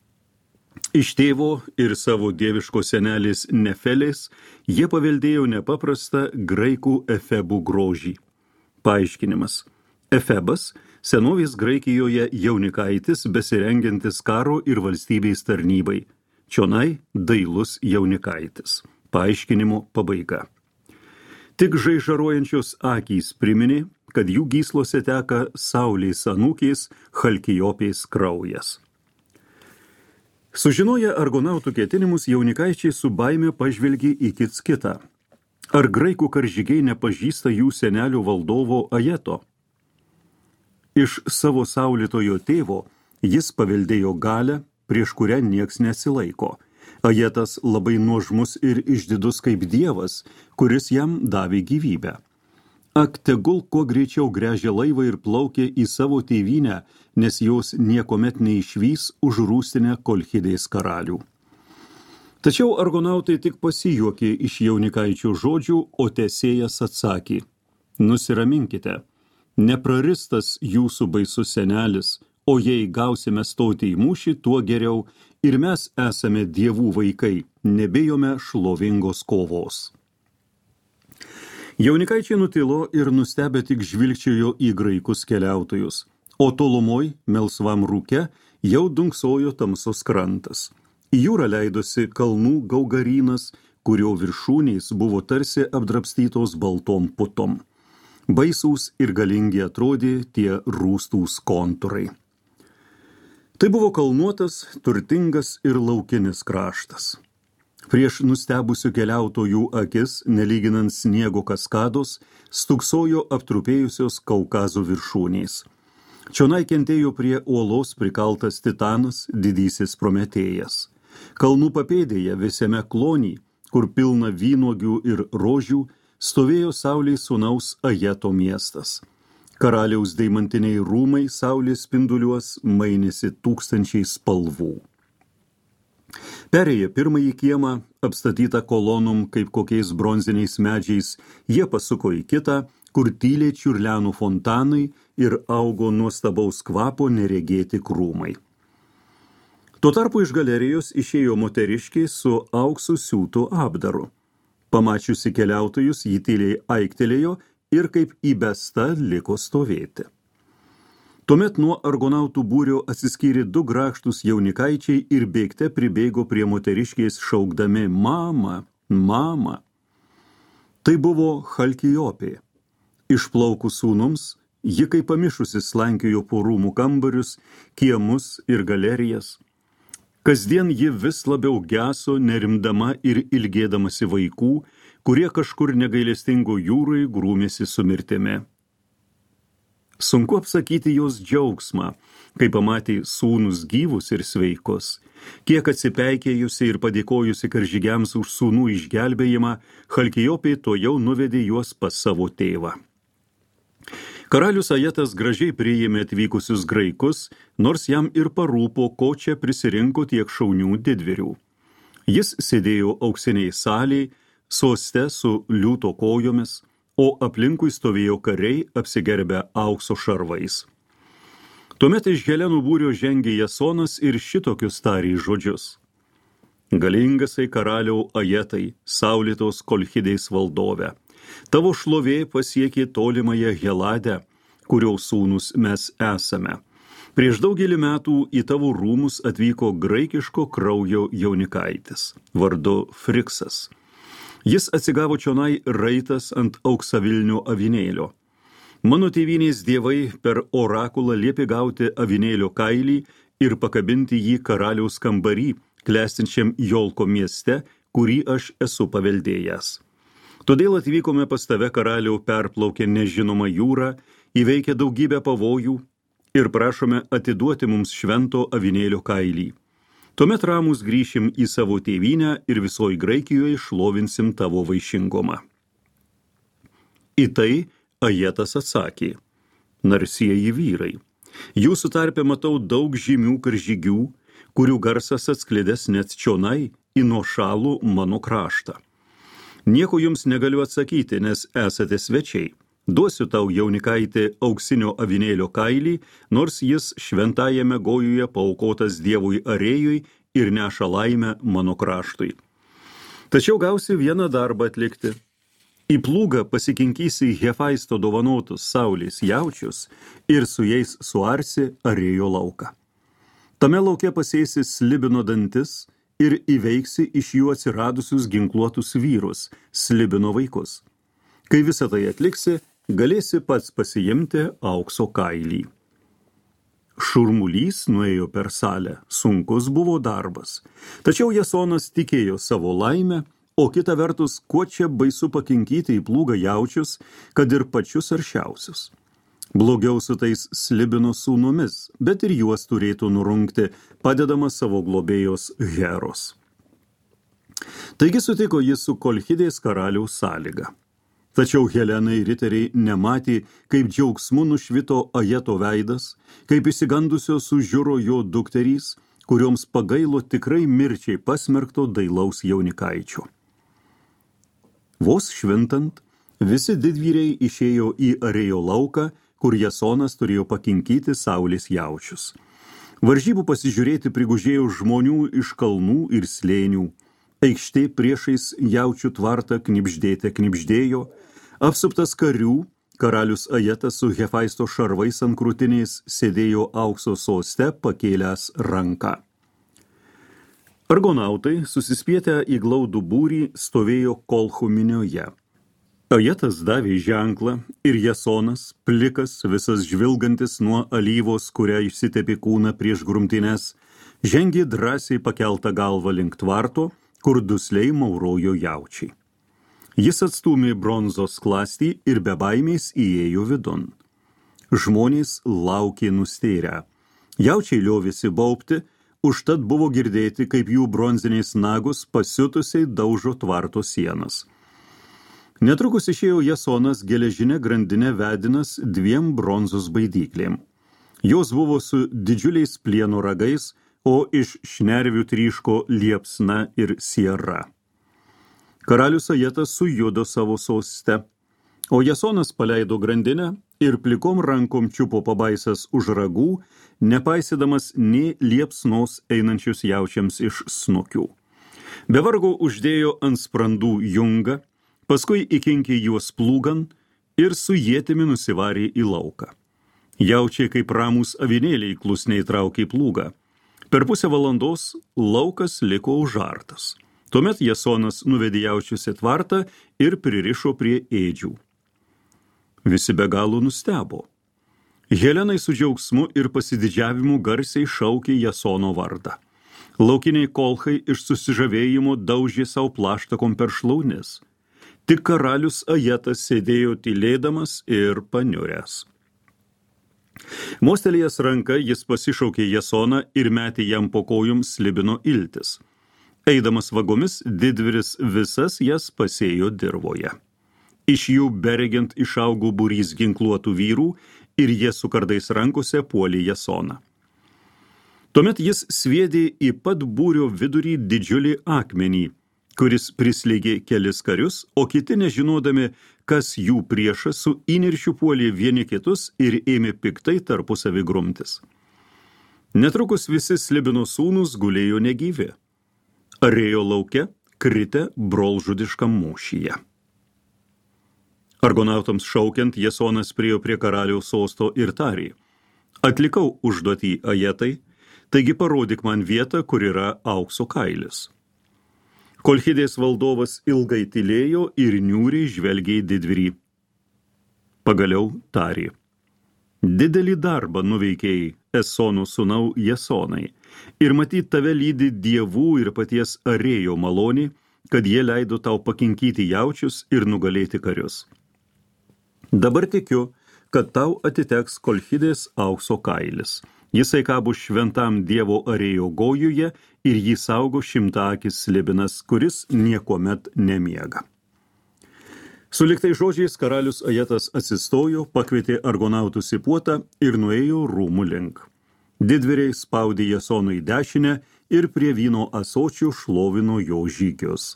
Iš tėvo ir savo dieviško senelės Nefelės jie paveldėjo nepaprastą graikų efebų grožį. Paaiškinimas. Efebas – senovės Graikijoje jaunikaitis besirengiantis karo ir valstybės tarnybai. Čionai dailus jaunikaitis. Paaiškinimo pabaiga. Tik žaižaruojančios akys priminė, kad jų gyslose teka saulės anūkės Chalkijopės kraujas. Sužinoję argonautų ketinimus, jaunikaičiai su baime pažvelgė į kits kitą. Ar graikų karžygiai nepažįsta jų senelio valdovo Ajeto? Iš savo saulėtojo tėvo jis paveldėjo galią, prieš kurią nieks nesilaiko. Ajetas labai nuožmus ir išdidus kaip dievas, kuris jam davė gyvybę. Ak, tegul kuo greičiau gręžia laivą ir plaukia į savo tėvynę, nes jos niekomet neišvys užrūstinę Kolchidės karalių. Tačiau argonautai tik pasijuokė iš jaunikaičio žodžių, o Tesėjas atsakė: Nusiraminkite, nepraristas jūsų baisus senelis, o jei gausime stoti į mūšį, tuo geriau, ir mes esame dievų vaikai, nebijome šlovingos kovos. Jaunikaičiai nutilo ir nustebę tik žvilgčiojo į graikus keliautojus, o tolumoj, melsvam rūke, jau dunksojo tamsus krantas. Į jūrą leidosi kalnų gaugarynas, kurio viršūnės buvo tarsi apdrabstytos baltom putom. Baisūs ir galingi atrodė tie rūstūs kontūrai. Tai buvo kalnuotas, turtingas ir laukinis kraštas. Prieš nustebusių keliautojų akis, nelyginant sniego kaskados, stūksojo aptrupėjusios Kaukazo viršūnės. Čionai kentėjo prie uolos prikaltas Titanas, didysis Prometėjas. Kalnų papėdėje visame klony, kur pilna vynuogių ir rožių, stovėjo saulės sūnaus Ajeto miestas. Karaliaus deimantiniai rūmai saulės spinduliuos mainėsi tūkstančiai spalvų. Perėję pirmąjį kiemą, apstatytą kolonom kaip kokiais bronziniais medžiais, jie pasuko į kitą, kur tyliai čiurleno fontanai ir augo nuostabaus kvapo neregėti krūmai. Tuo tarpu iš galerijos išėjo moteriškė su auksu siūtu apdaru. Pamačiusi keliautojus, ji tyliai aiktelėjo ir kaip įbesta liko stovėti. Tuomet nuo argonautų būrio atsiskyrė du grakštūs jaunikaičiai ir bėgte pribėgo prie moteriškės šaukdami: Mama, mama. Tai buvo Chalkijopė. Išplaukus sūnums, ji kaip pamišusi slankiojo po rūmų kambarius, kiemus ir galerijas. Kasdien ji vis labiau geso, nerimdama ir ilgėdamasi vaikų, kurie kažkur negailestingo jūrai grūmėsi su mirtimi. Sunku apsakyti jos džiaugsmą, kai pamatė sūnus gyvus ir sveikus. Kiek atsipeikėjusi ir padėkojusi karžygiams už sūnų išgelbėjimą, Chalkijopė tuojau nuvedė juos pas savo tėvą. Karalius Ajetas gražiai priėmė atvykusius graikus, nors jam ir parūpo, ko čia prisirinko tiek šaunių didvyrių. Jis sėdėjo auksiniai salėj, soste su liūto kojomis, o aplinkui stovėjo kariai apsigerbę aukso šarvais. Tuomet iš Helenų būrio žengė Jasonas ir šitokius tarė žodžius: Galingasai karaliau Ajetai, saulėtos Kolchidės valdove, tavo šlovė pasiekė tolimąją Heladę, kurios sūnus mes esame. Prieš daugelį metų į tavo rūmus atvyko graikiško kraujo jaunikaitis, vardu Friksas. Jis atsigavo čionai raitas ant auksavilnio avinėlio. Mano tėvynės dievai per orakulą liepė gauti avinėlio kailį ir pakabinti jį karaliaus kambarį, klestinčiam Jolko mieste, kurį aš esu paveldėjęs. Todėl atvykome pas tave, karaliau, perplaukę nežinomą jūrą, įveikę daugybę pavojų ir prašome atiduoti mums švento avinėlio kailį. Tuomet ramus grįšim į savo tėvynę ir visoj Graikijoje šlovinsim tavo vaišingumą. Į tai Ajetas atsakė: Narsieji vyrai, jūsų tarpe matau daug žymių karžygių, kurių garsas atsklidęs net čionai į nuošalų mano kraštą. Nieko jums negaliu atsakyti, nes esate svečiai. Duosiu tau, jaunikaitė, auksinio avinėlio kailį, nors jis šventajame gojuje paaukotas dievui Arėjui ir neša laimę mano kraštui. Tačiau gausi vieną darbą atlikti. Į plūgą pasikinkysi Hefaisto dovanotus saulės jaučius ir su jais suarsi Arėjo lauką. Tame lauke pasėsi slibino dantis ir įveiksi iš jų atsiradusius ginkluotus vyrus, slibino vaikus. Kai visą tai atliksi, galėsi pats pasiimti aukso kailį. Šurmulys nuėjo per salę, sunkus buvo darbas. Tačiau Jasonas tikėjo savo laimę, o kita vertus, kuo čia baisu pakinkyti į plūgą jaučius, kad ir pačius aršiausius. Blogiau su tais slibino sūnumis, bet ir juos turėtų nurungti, padedama savo globėjos Heros. Taigi sutiko jis su Kolchidės karaliaus sąlyga. Tačiau Helenai riteriai nematė, kaip džiaugsmu nušvito Ajeto veidas, kaip išsigandusios sužiuro jo dukterys, kurioms pagailo tikrai mirčiai pasmerkto dailaus jaunikaičio. Vos švintant, visi didvyriai išėjo į Arėjo lauką, kur Jasonas turėjo pakinkyti saulės jaučius. Varžybų pasižiūrėti prigužėjo žmonių iš kalnų ir slėnių. Aikštė priešais jaučių tvartą knibždėjo, apsuptas karių, karalius Ajetas su Hefaisto šarvais ant krūtinės sėdėjo aukso soste pakėlęs ranką. Argonautai, susispietę į glaudų būrį, stovėjo kolchų minioje. Ajetas davė ženklą ir Jasonas, plikas, visas žvilgantis nuo alyvos, kurią išsitepė kūną prieš grumtynes, žengė drąsiai pakeltą galvą link tvarto, kur dusliai maurojo jaučiai. Jis atstūmė bronzos klastį ir be baimės įėjo vidun. Žmonės laukė nustėrę. Jaučiai liovėsi baubti, užtat buvo girdėti, kaip jų bronziniais nagus pasiutusiai daužo tvarto sienas. Netrukus išėjo Jasonas geležinę grandinę vedinas 2 bronzos baidyklėm. Jos buvo su didžiuliais plieno ragais, o iš šnervių tryško liepsna ir siera. Karalius Ajetas sujudo savo soste, o Jasonas paleido grandinę ir plikom rankom čiupo pabaisas už ragų, nepaisydamas nė liepsnos einančius jaučiams iš snukių. Be vargo uždėjo ant sprandų jungą, paskui įkinkė juos plūgan ir su ietimi nusivarė į lauką. Jaučiai kaip ramūs avinėliai klusniai traukė plūgą. Per pusę valandos laukas liko užartas. Tuomet Jasonas nuvedė jaučius į tvartą ir pririšo prie ėdžių. Visi be galo nustebo. Helenai su džiaugsmu ir pasididžiavimu garsiai šaukė Jasono vardą. Laukiniai kolchai iš susižavėjimo daužė savo plaštakom per šlaunis. Tik karalius Ajetas sėdėjo tylėdamas ir paniuręs. Mostelėjęs ranka, jis pasišaukė Jasoną ir metė jam po kojom slibino iltis. Eidamas vagomis, didvyris visas jas pasėjo dirvoje. Iš jų beregiant išaugo būrys ginkluotų vyrų ir jie su kardais rankose puolė Jasoną. Tuomet jis sviedė į pat būrio vidurį didžiulį akmenį, kuris prislėgė kelis karius, o kiti nežinodami, kas jų priešas, su įniršiu puolė vieni kitus ir ėmė piktai tarpusavį grumtis. Netrukus visi slibino sūnus gulėjo negyvi. Arėjo lauke, kritę brolžudiškam mūšyje. Argonautams šaukiant, Jasonas priėjo prie karaliaus sosto ir tarė: Atlikau užduotį Ajetai, taigi parodyk man vietą, kur yra aukso kailis. Kolchidės valdovas ilgai tylėjo ir niūriai žvelgė į didvyrį. Pagaliau tarė: Didelį darbą nuveikėjai, Esono sūnau Jasonai, ir matyt tave lydi dievų ir paties Arėjo malonė, kad jie leido tau pakinkyti jaučius ir nugalėti karius. Dabar tikiu, kad tau atiteks Kolchidės aukso kailis. Jisai kabo šventam dievo Arėjo gojuje ir jį saugo šimtaakis slibinas, kuris niekuomet nemiega. Suliktai žodžiais karalius Ajetas atsistojo, pakvietė argonautus į puotą ir nuėjo rūmų link. Didvyriai spaudė Jasonui dešinę ir prie vyno ąsočių šlovino jo žygius.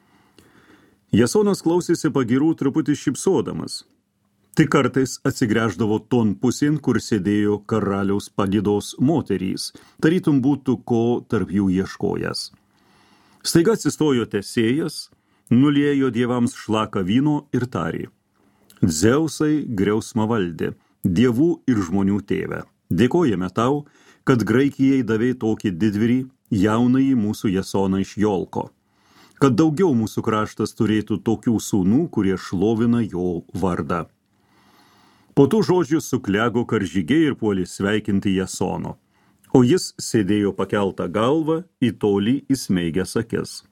Jasonas klausėsi pagyrų truputį šypsodamas. Tik kartais atsigręždavo ton pusėn, kur sėdėjo karaliaus palydos moterys, tarytum būtų ko tarp jų ieškojęs. Staiga atsistojo Tesėjas, nuliejo dievams šlaką vyno ir tarė: Dzeusai griausmą valdė, dievų ir žmonių tėve. Dėkojame tau, kad Graikijai davei tokį didvyrį, jaunąjį mūsų Jasoną iš Jolko, kad daugiau mūsų kraštas turėtų tokių sūnų, kurie šlovina jo vardą. Po tų žodžių suklego karžygiai ir puolė sveikinti Jasono, o jis sėdėjo pakeltą galvą, į tolį įsmeigęs akis.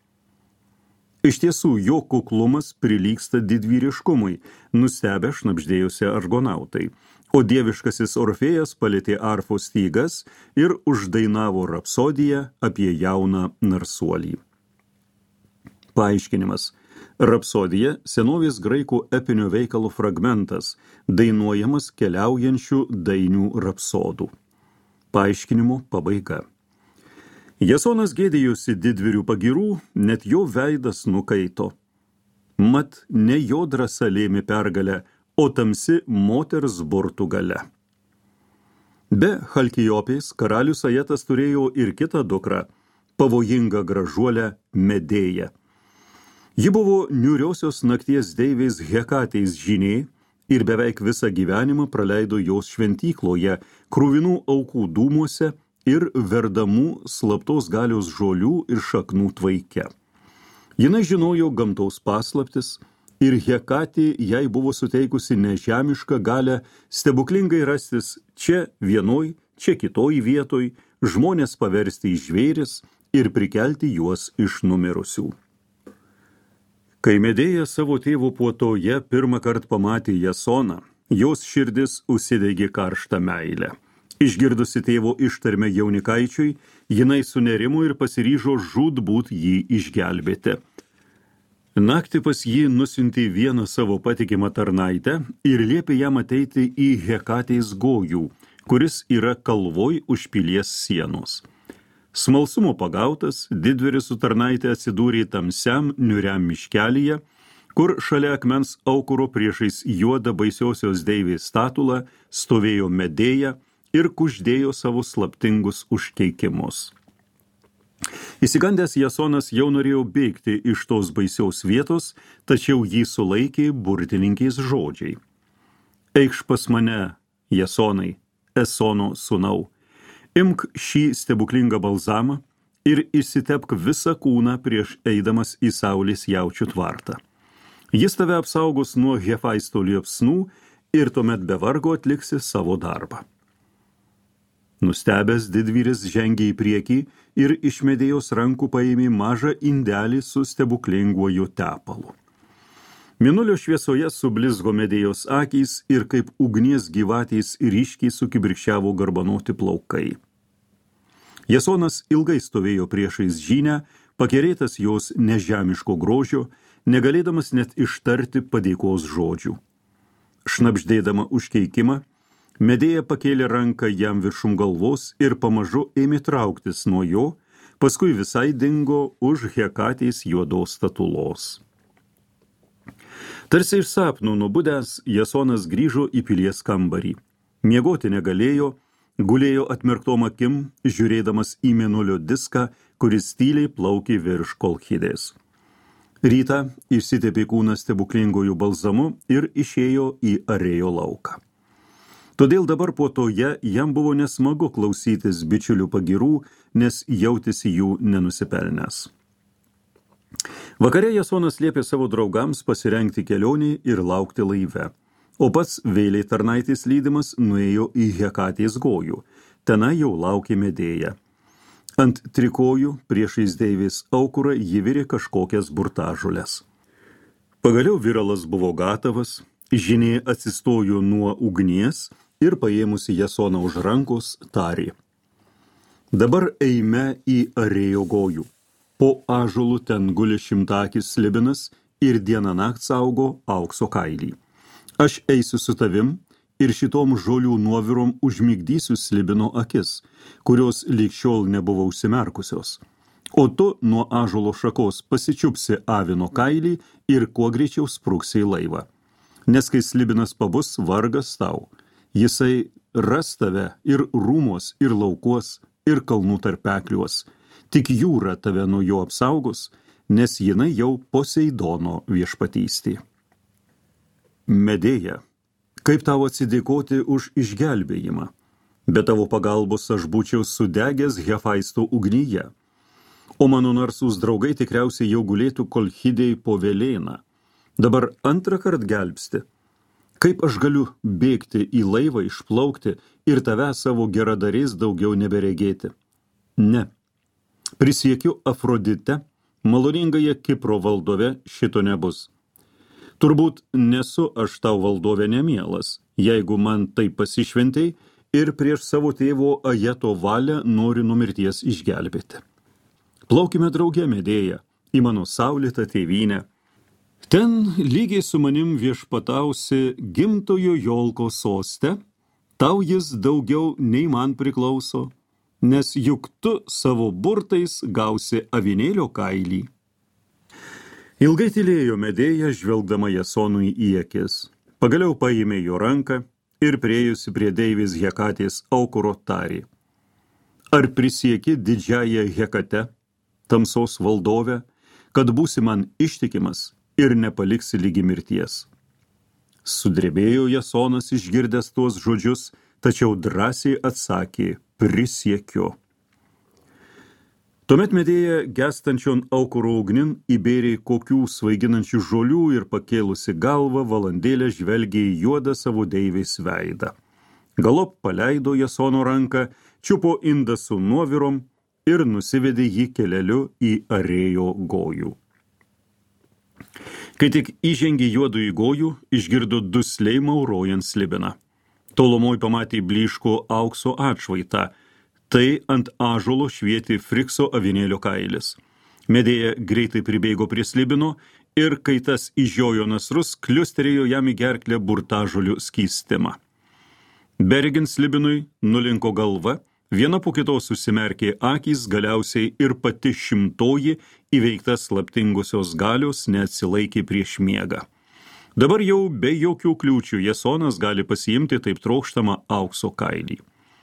Iš tiesų, jo kuklumas prilygsta didvyriškumui, nustebę šnabždėjusi argonautai, o dieviškasis Orfėjas palėtė arfos stygas ir uždainavo rapsodiją apie jauną narsuolį. Paaiškinimas. Rapsodija – senovės graikų epinio veikalo fragmentas, dainuojamas keliaujančių dainių rapsodų. Paaiškinimo pabaiga. Jasonas gėdėjosi didvyrių pagyrų, net jo veidas nukaito. Mat, ne jo drąsa lėmė pergalę, o tamsi moters burtų galia. Be Chalkijopės karalius Ajetas turėjo ir kitą dukrą, pavojingą gražuolę Medėją. Ji buvo niūriosios nakties deivės Hekatės žynė ir beveik visą gyvenimą praleido jos šventykloje, kruvinų aukų dūmuose ir verdamų slaptos galios žolių ir šaknų tvaike. Jinai žinojo gamtos paslaptis ir Hekatė jai buvo suteikusi nežemišką galią stebuklingai rastis čia vienoj, čia kitoj vietoj, žmonės paversti į žvėris ir prikelti juos iš numirusių. Kai Medėja savo tėvo puotoje pirmą kartą pamatė Jasoną, jos širdis užsidegė karštą meilę. Išgirdusi tėvo ištarmę jaunikaičiui, jinai sunerimo ir pasiryžo žūtbūt jį išgelbėti. Naktį pas jį nusiuntė vieną savo patikimą tarnaitę ir liepė jam ateiti į Hekatės gojų, kuris yra kalvoj už pilies sienos. Smalsumo pagautas, didvyris su tarnaitė atsidūrė tamsiam, niūriam miškelyje, kur šalia akmens aukuro priešais juodą baisiosios deivės statulą stovėjo Medėja ir kuždėjo savo slaptingus užkeikimus. Įsigandęs Jasonas jau norėjo bėgti iš tos baisiaus vietos, tačiau jį sulaikė burtininkės žodžiai. Eikš pas mane, Jasonai, Esono sūnau, imk šį stebuklingą balzamą ir įsitepk visą kūną prieš eidamas į saulės jaučių tvartą. Jis tave apsaugos nuo Hefaisto liepsnų ir tuomet be vargo atliksi savo darbą. Nustebęs didvyris žengė į priekį ir iš Medėjos rankų paėmė mažą indelį su stebuklinguoju tepalu. Mėnulio šviesoje sublizgo Medėjos akys ir kaip ugnies gyvatės ryškiai sukibirkščiavo garbanoti plaukai. Jasonas ilgai stovėjo priešais žynę, pakerėtas jos nežemiško grožio, negalėdamas net ištarti padėkos žodžių. Šnabždėdama užkeikimą, Medėja pakėlė ranką jam viršum galvos ir pamažu ėmė trauktis nuo jo, paskui visai dingo už Hekatės juodos statulos. Tarsi iš sapnų nubudęs, Jasonas grįžo į pilies kambarį. Miegoti negalėjo, gulėjo atmerktom akim, žiūrėdamas į mėnulio diską, kuris tyliai plaukė virš Kolchidės. Rytą išsitepė kūną stebuklingojų balzamu ir išėjo į Arėjo lauką. Todėl dabar puotoje jam buvo nesmagu klausytis bičiulių pagyrų, nes jautėsi jų nenusipelnęs. Vakare Jasonas liepė savo draugams pasirengti kelionį ir laukti laive, o pats vėliai tarnaitės lydimas nuėjo į Hekatės gojų. Tenai jau laukė Medėja. Ant trikojų priešais deivės aukurą ji virė kažkokias burtažoles. Pagaliau viralas buvo gatavas, žynė atsistojo nuo ugnies ir paėmusi Jasoną už rankos tarė: Dabar eime į Arėjo gojų. Po ąžuolu ten guli šimtakis slibinas ir dieną nakt saugo aukso kailį. Aš eisiu su tavim ir šitom žolių nuovirom užmigdysiu Slibino akis, kurios lyg šiol nebuvo užsimerkusios. O tu nuo ąžuolo šakos pasičiupsi avino kailį ir kuo greičiau spruksi į laivą. Nes kai Slibinas pabus, vargas tau. Jisai ras tave ir rūmos, ir laukuos, ir kalnų tarpekliuos. Tik jūra tave nuo jo apsaugos, nes jinai jau Poseidono viešpatystė. Medėja, kaip tau atsidėkoti už išgelbėjimą? Be tavo pagalbos aš būčiau sudegęs Hefaisto ugnyje, o mano narsūs draugai tikriausiai jau gulėtų Kolchidėj po Velėną. Dabar antrą kartą gelbsti. Kaip aš galiu bėgti į laivą, išplaukti ir tave savo geradariais daugiau neberegėti? Ne. Prisiekiu Afrodite, maloningąją Kipro valdove, šito nebus. Turbūt nesu aš tau valdove nemielas, jeigu man taip pasišventei ir prieš savo tėvo Ajeto valią nori nuo mirties išgelbėti. Plaukime drauge, Medėja, į mano saulėtą tėvynę. Ten lygiai su manim viešpatausi gimtojo Jolko soste, tau jis daugiau nei man priklauso, nes juk tu savo burtais gausi avinėlio kailį. Ilgai tylėjo Medėja, žvelgdama Jasonui į akis. Pagaliau paėmė jo ranką ir priėjusi prie deivės Hekatės aukuro tarė. Ar prisieki didžiąją Hekate, tamsos valdove, kad būsi man ištikimas ir nepaliksi lygi mirties? Sudrebėjo Jasonas išgirdęs tuos žodžius, tačiau drąsiai atsakė, prisiekiu. Tuomet Medėja gestančion aukuro ugnin įbėrė kokių svaiginančių žolių ir pakėlusi galvą valandėlę žvelgė į juodą savo deivės veidą. Galop paleido Jasono ranką, čiupo indą su nuovirom ir nusivedė jį keleliu į Arėjo gojų. Kai tik įžengė juodų į gojų, išgirdo dusliai maurojant Slibiną. Tolumoj pamatė blyško aukso atšvaitą. Tai ant ąžuolo švietė Frikso avinėlio kailis. Medėja greitai pribėgo prie Slibino ir, kai tas išžiojo nasrus, kliusterėjo jam į gerklę burtažolių skystimą. Beregint Slibinui nulinko galva, viena po kitos susimerkė akys, galiausiai ir pati 100 įveikta slaptingosios galios neatsilaikė prieš miegą. Dabar jau be jokių kliūčių Jasonas gali pasiimti taip trokštamą aukso kailį.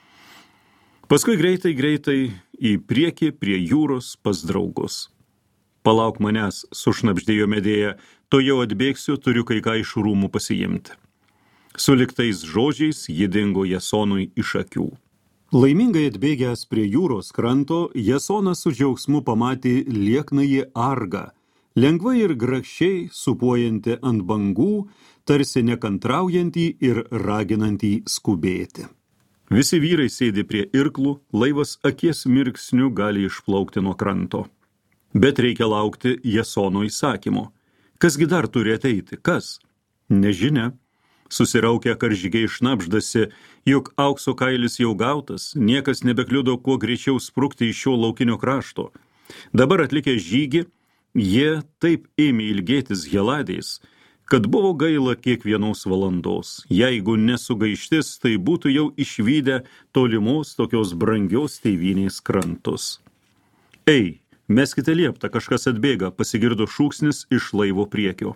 Paskui greitai į priekį prie jūros pas draugus. Palauk manęs, sušnabždėjo Medėja, to jau atbėgsiu, turiu kai ką iš rūmų pasiimti. Su liktais žodžiais ji dingo Jasonui iš akių. Laimingai atbėgęs prie jūros kranto, Jasonas su džiaugsmu pamatė lieknąjį argą, lengvai ir grakščiai supuojantį ant bangų, tarsi nekantraujantį ir raginantį skubėti. Visi vyrai sėdi prie irklų, laivas akies mirksniu gali išplaukti nuo kranto. Bet reikia laukti Jasono įsakymo. Kasgi dar turi ateiti? Kas? Nežinia. Susiraukę karžygiai šnabždasi, juk aukso kailis jau gautas, niekas nebekliudo kuo greičiau sprukti iš šio laukinio krašto. Dabar atlikę žygį, jie taip ėmė ilgėtis Heladės, kad buvo gaila kiekvienos valandos. Jeigu nesugaištis, tai būtų jau išvydę tolimos tokios brangios tėvynės krantus. Ei, meskite lieptą, kažkas atbėga, pasigirdo šūksnis iš laivo priekio.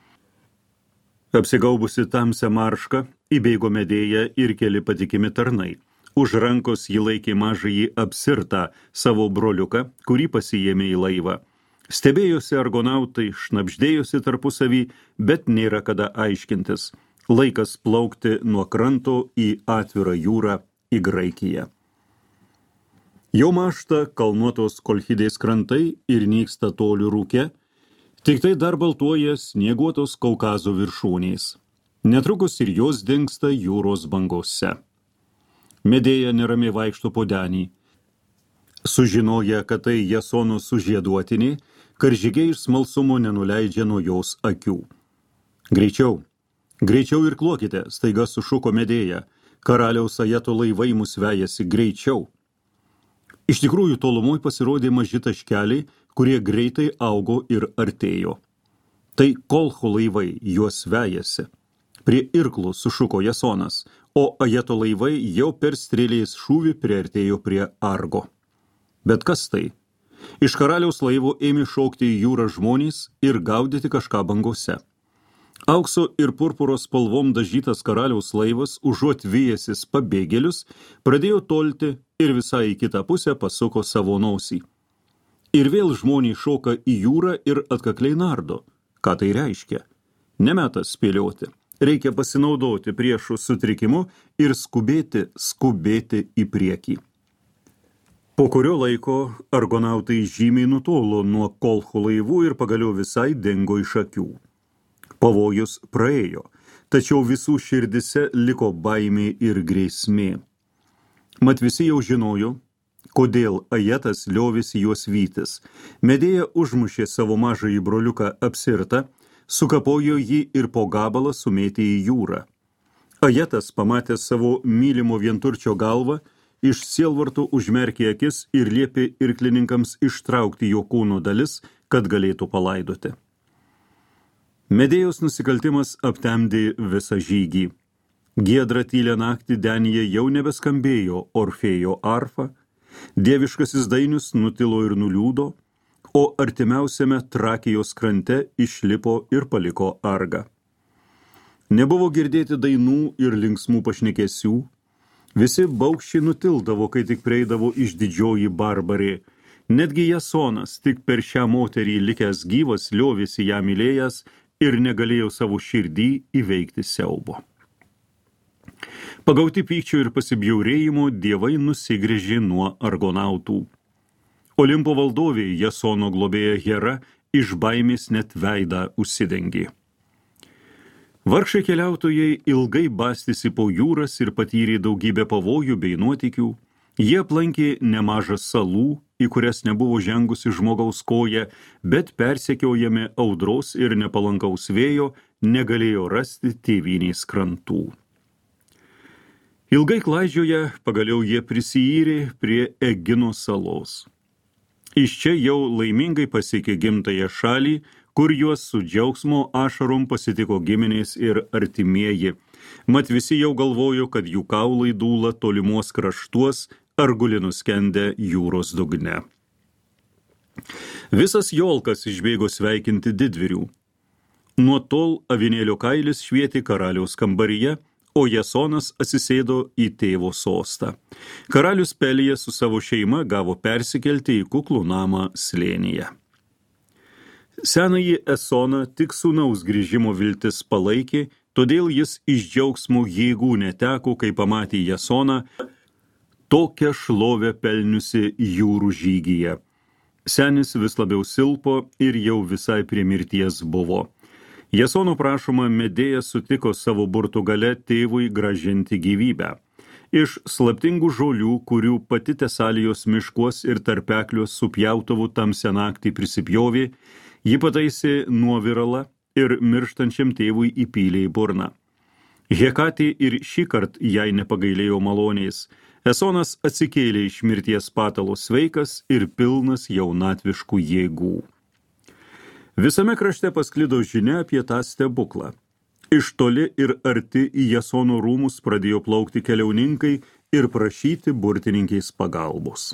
Apsigaubusi tamsią maršką, įbėgo Medėja ir keli patikimi tarnai. Už rankos jį laikė mažąjį Apsirtą, savo broliuką, kurį pasiėmė į laivą. Stebėjosi argonautai, šnabždėjosi tarpusavį, bet nėra kada aiškintis. Laikas plaukti nuo kranto į atvirą jūrą į Graikiją. Jau mašta kalnuotos Kolchidės krantai ir nyksta tolių rūke, tik tai dar baltuoja snieguotos Kaukazo viršūnės. Netrukus ir jos dingsta jūros bangose. Medėja neramiai vaikšto po denį. Sužinoję, kad tai Jasono sužieduotinė, karžygiai iš smalsumo nenuleidžia nuo jos akių. Greičiau ir klokite, staiga sušuko Medėja. Karaliaus Ajeto laivai mus vejasi, greičiau. Iš tikrųjų, tolumoj pasirodė maži taškeliai, kurie greitai augo ir artėjo. Tai Kolcho laivai, juos vejasi. Prie irklų sušuko Jasonas, o Ajeto laivai jau per strėlės šūvį priartėjo prie Argo. Bet kas tai? Iš karaliaus laivo ėmė šaukti į jūrą žmonės ir gaudyti kažką bangose. Aukso ir purpuros spalvom dažytas karaliaus laivas, užuot vėjęsis pabėgėlius, pradėjo tolti ir visai į kitą pusę pasuko savo nosį. Ir vėl žmonės šoka į jūrą ir atkakliai nardo. Ką tai reiškia? Nemetas spėlioti. Reikia pasinaudoti priešų sutrikimu ir skubėti į priekį. Po kurio laiko argonautai žymiai nutolo nuo kolchų laivų ir pagaliau visai dingo iš akių. Pavojus praėjo, tačiau visų širdise liko baimė ir grėsmė. Mat visi jau žinojo, kodėl Ajetas liovėsi juos vytis. Medėja užmušė savo mažąjį broliuką Apsirtą, sukapojo jį ir po gabalą sumėtė į jūrą. Ajetas, pamatęs savo mylimo vienturčio galvą, iš sielvartų užmerkė akis ir liepė irklininkams ištraukti jo kūno dalis, kad galėtų palaidoti. Medėjos nusikaltimas aptemdė visą žygį. Giedrą tylią naktį denyje jau nebeskambėjo Orfėjo arfa, dieviškasis dainius nutilo ir nuliūdo, o artimiausiame Trakijos krante išlipo ir paliko Argą. Nebuvo girdėti dainų ir linksmų pašnekesių, visi baugščiai nutildavo, kai tik prieidavo išdidžioji barbarė. Netgi Jasonas, tik per šią moterį likęs gyvas, liovėsi ją mylėjęs ir negalėjo savo širdį įveikti siaubo. Pagauti pykčio ir pasibjaurėjimo, dievai nusigręžė nuo argonautų. Olimpo valdovė Jasono globėja Hera iš baimės net veidą užsidengė. Vargšai keliautojai ilgai bastėsi po jūras ir patyrė daugybę pavojų bei nuotykių. Jie aplankė nemažą salų, į kurias nebuvo žengusi žmogaus koja, bet persekiojami audros ir nepalankaus vėjo negalėjo rasti tėvynės krantų. Ilgai klaidžioje pagaliau jie prisiyrė prie Egino salos. Iš čia jau laimingai pasiekė gimtąją šalį, kur juos su džiaugsmo ašarom pasitiko giminės ir artimieji. Mat visi jau galvojo, kad jų kaulai dūla tolimos kraštuos ar guli nuskendę jūros dugne. Visas jolkas išbėgo sveikinti didvyrių. Nuo tol avinėlio kailis švietė karaliaus kambaryje, o Jasonas atsisėdo į tėvo sostą. Karalius Pelija su savo šeima gavo persikelti į kuklų namą slėnyje. Senąjį Esoną tik sūnaus grįžimo viltis palaikė, todėl jis iš džiaugsmo jėgų neteko, kai pamatė Jasoną, tokią šlovę pelniusi jūrų žygyje. Senis vis labiau silpo ir jau visai prie mirties buvo. Jasono prašoma Medėja sutiko savo burtų gale tėvui grąžinti gyvybę. Iš slaptingų žolių, kurių pati Tesalijos miškuos ir tarpekliuos supjautavų tamsią naktį prisipjovė, ji pataisė nuoviralą ir mirštančiam tėvui įpylė į burną. Hekatė ir šįkart jai nepagailėjo malonės. Esonas atsikėlė iš mirties patalo sveikas ir pilnas jaunatviškų jėgų. Visame krašte pasklido žinia apie tą stebuklą. Iš toli ir arti į Jasono rūmus pradėjo plaukti keliauninkai ir prašyti burtininkės pagalbos.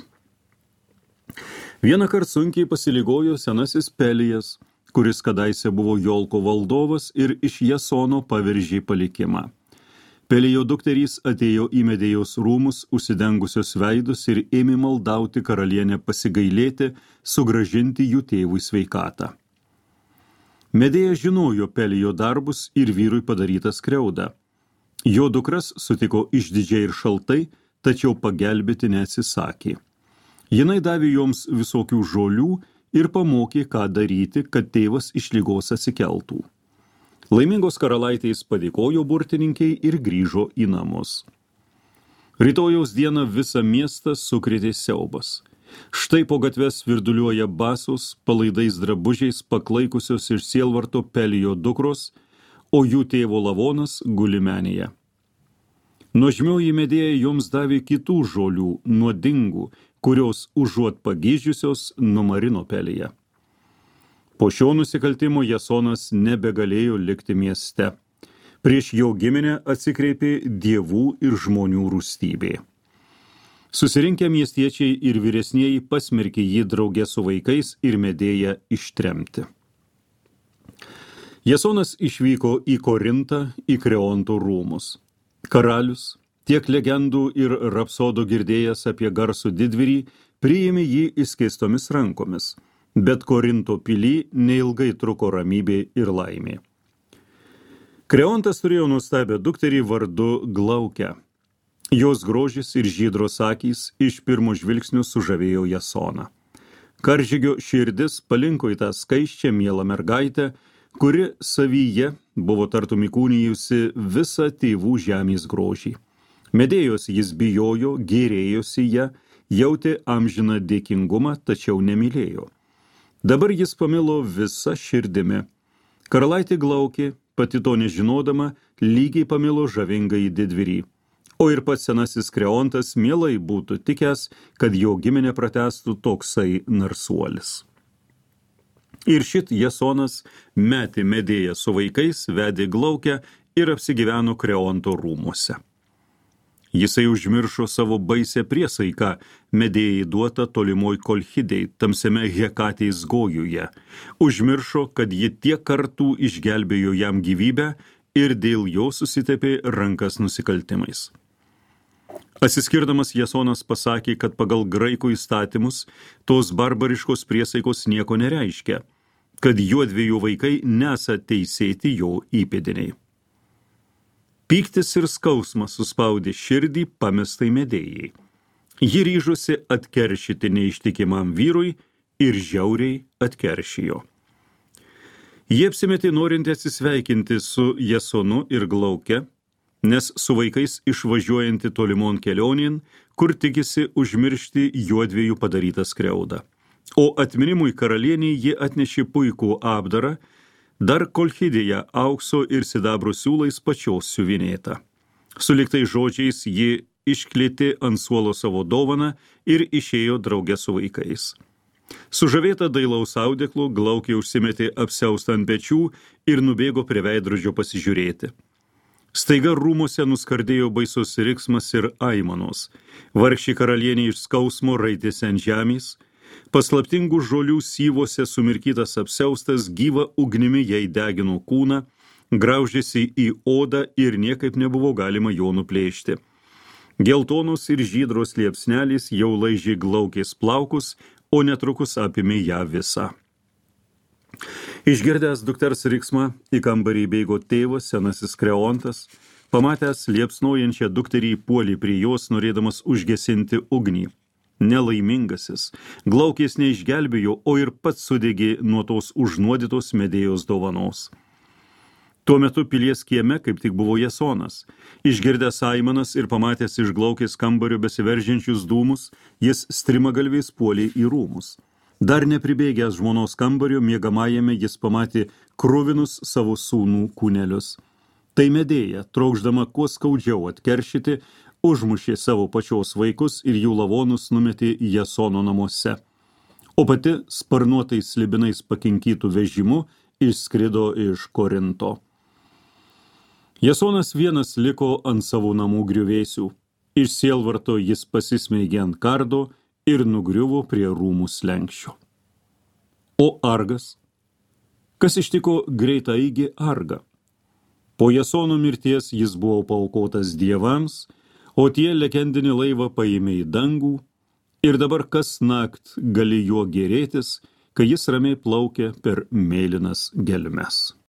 Vienąkart sunkiai pasiligojo senasis Pelijas, kuris kadaise buvo Jolko valdovas ir iš Jasono paveržė palikimą. Pelijo dukterys atėjo į Medėjos rūmus, užsidengusios veidus ir ėmė maldauti karalienę pasigailėti, sugrąžinti jų tėvui sveikatą. Medėja žinojo Pelijo darbus ir vyrui padarytą skriaudą. Jo dukras sutiko išdidžiai ir šaltai, tačiau pagelbėti neatsisakė. Jinai davė joms visokių žolių ir pamokė, ką daryti, kad tėvas iš ligos atsikeltų. Laimingos karalaitės padėkojo burtininkiai ir grįžo į namus. Rytojaus dieną visą miestą sukrėtė siaubas. Štai po gatves virduliuoja basos, palaidais drabužiais paklaikusios iš sielvarto Pelijo dukros, o jų tėvo lavonas guli menėje. Nuožmioji Medėja joms davė kitų žolių, nuodingų, kurios užuot pagyžiusios numarino Peliją. Po šio nusikaltimo Jasonas nebegalėjo likti mieste. Prieš jo giminę atsikreipė dievų ir žmonių rūstybė. Susirinkę miestiečiai ir vyresnieji pasmerkė jį drauge su vaikais ir Medėją ištremti. Jasonas išvyko į Korintą, į Kreonto rūmus. Karalius, tiek legendų ir rapsodų girdėjęs apie garsų didvyrį, priėmė jį įskeistomis rankomis, bet Korinto pily neilgai truko ramybė ir laimė. Kreontas turėjo nuostabią dukterį vardu Glaukę. Jos grožis ir žydros akys iš pirmo žvilgsnio sužavėjo Jasoną. Karžygio širdis palinko į tą skaisčią mielą mergaitę, kuri savyje buvo tartum įkūnijusi visą tėvų žemės grožį. Medėjos jis bijojo, gėrėjosi ją, jautė amžiną dėkingumą, tačiau nemylėjo. Dabar jis pamilo visą širdimi. Karalaitė Glaukė, pati to nežinodama, lygiai pamilo žavingąjį didvyrį. O ir pats senasis Kreontas mielai būtų tikęs, kad jo giminę pratęstų toksai narsuolis. Ir šit Jasonas metė Medėją su vaikais, vedė Glaukę ir apsigyveno Kreonto rūmuose. Jisai užmiršo savo baisę priesaiką Medėjai duotą tolimoj Kolchidei, tamsiame Hekatės gojuje. Užmiršo, kad ji tiek kartų išgelbėjo jam gyvybę ir dėl jo susitepė rankas nusikaltimais. Atsiskirdamas Jasonas pasakė, kad pagal graikų įstatymus tos barbariškos priesaikos nieko nereiškia, kad juodviejų vaikai nesą teisėti jo įpėdiniai. Pyktis ir skausmas suspaudė širdį pamestai Medėjai. Ji ryžosi atkeršyti neištikimam vyrui ir žiauriai atkeršijo. Jie apsimetė norinti atsisveikinti su Jasonu ir Glauke, nes su vaikais išvažiuojanti tolimon kelionėn, kur tikisi užmiršti juodviejų padarytą skriaudą. O atminimui karalieniai ji atnešė puikų apdarą, dar Kolchidėje aukso ir sidabro siūlais pačios siuvinėta. Suliktais žodžiais ji išklėtė ant suolo savo dovaną ir išėjo drauge su vaikais. Sužavėta dailaus audeklo, Glaukė užsimetė apsiaustą ant pečių ir nubėgo prie veidrodžio pasižiūrėti. Staiga rūmuose nuskardėjo baisus riksmas ir aimanos. Vargšė karalienė iš skausmo raitėsi ant žemės. Paslaptingų žolių syvose sumirkytas apsiaustas gyva ugnimi jai degino kūną, graužėsi į odą ir niekaip nebuvo galima jo nuplėšti. Geltonos ir žydros liepsnelės jau laižė Glaukės plaukus, o netrukus apėmė ją visą. Išgirdęs dukters riksmą, į kambarį bėgo tėvas, senasis Kreontas, pamatęs liepsnojančią dukterį puolė prie jos, norėdamas užgesinti ugnį. Nelaimingasis, Glaukės neišgelbėjo, o ir pats sudegė nuo tos užnuodytos Medėjos dovanos. Tuo metu pilies kieme kaip tik buvo Jasonas. Išgirdęs aimanas ir pamatęs iš Glaukės kambario besiveržiančius dūmus, jis strimagalviais puolė į rūmus. Dar nepribėgęs žmonos kambario miegamajame jis pamatė kruvinus savo sūnų kūnelius. Tai Medėja, trokšdama kuo skaudžiau atkeršyti, užmušė savo pačios vaikus ir jų lavonus numetė Jasono namuose. O pati sparnuotais slibinais pakinkytų vežimu išskrido iš Korinto. Jasonas vienas liko ant savo namų griuvėsių. Iš sielvarto jis pasismeigė ant kardo ir nugriuvo prie rūmų slenksčio. O Argas? Kas ištiko greitaeigį Argą? Po Jasono mirties jis buvo paaukotas dievams, o tie legendinį laivą paėmė į dangų ir dabar kas nakt gali juo gėrėtis, kai jis ramiai plaukia per mėlynas gelmes.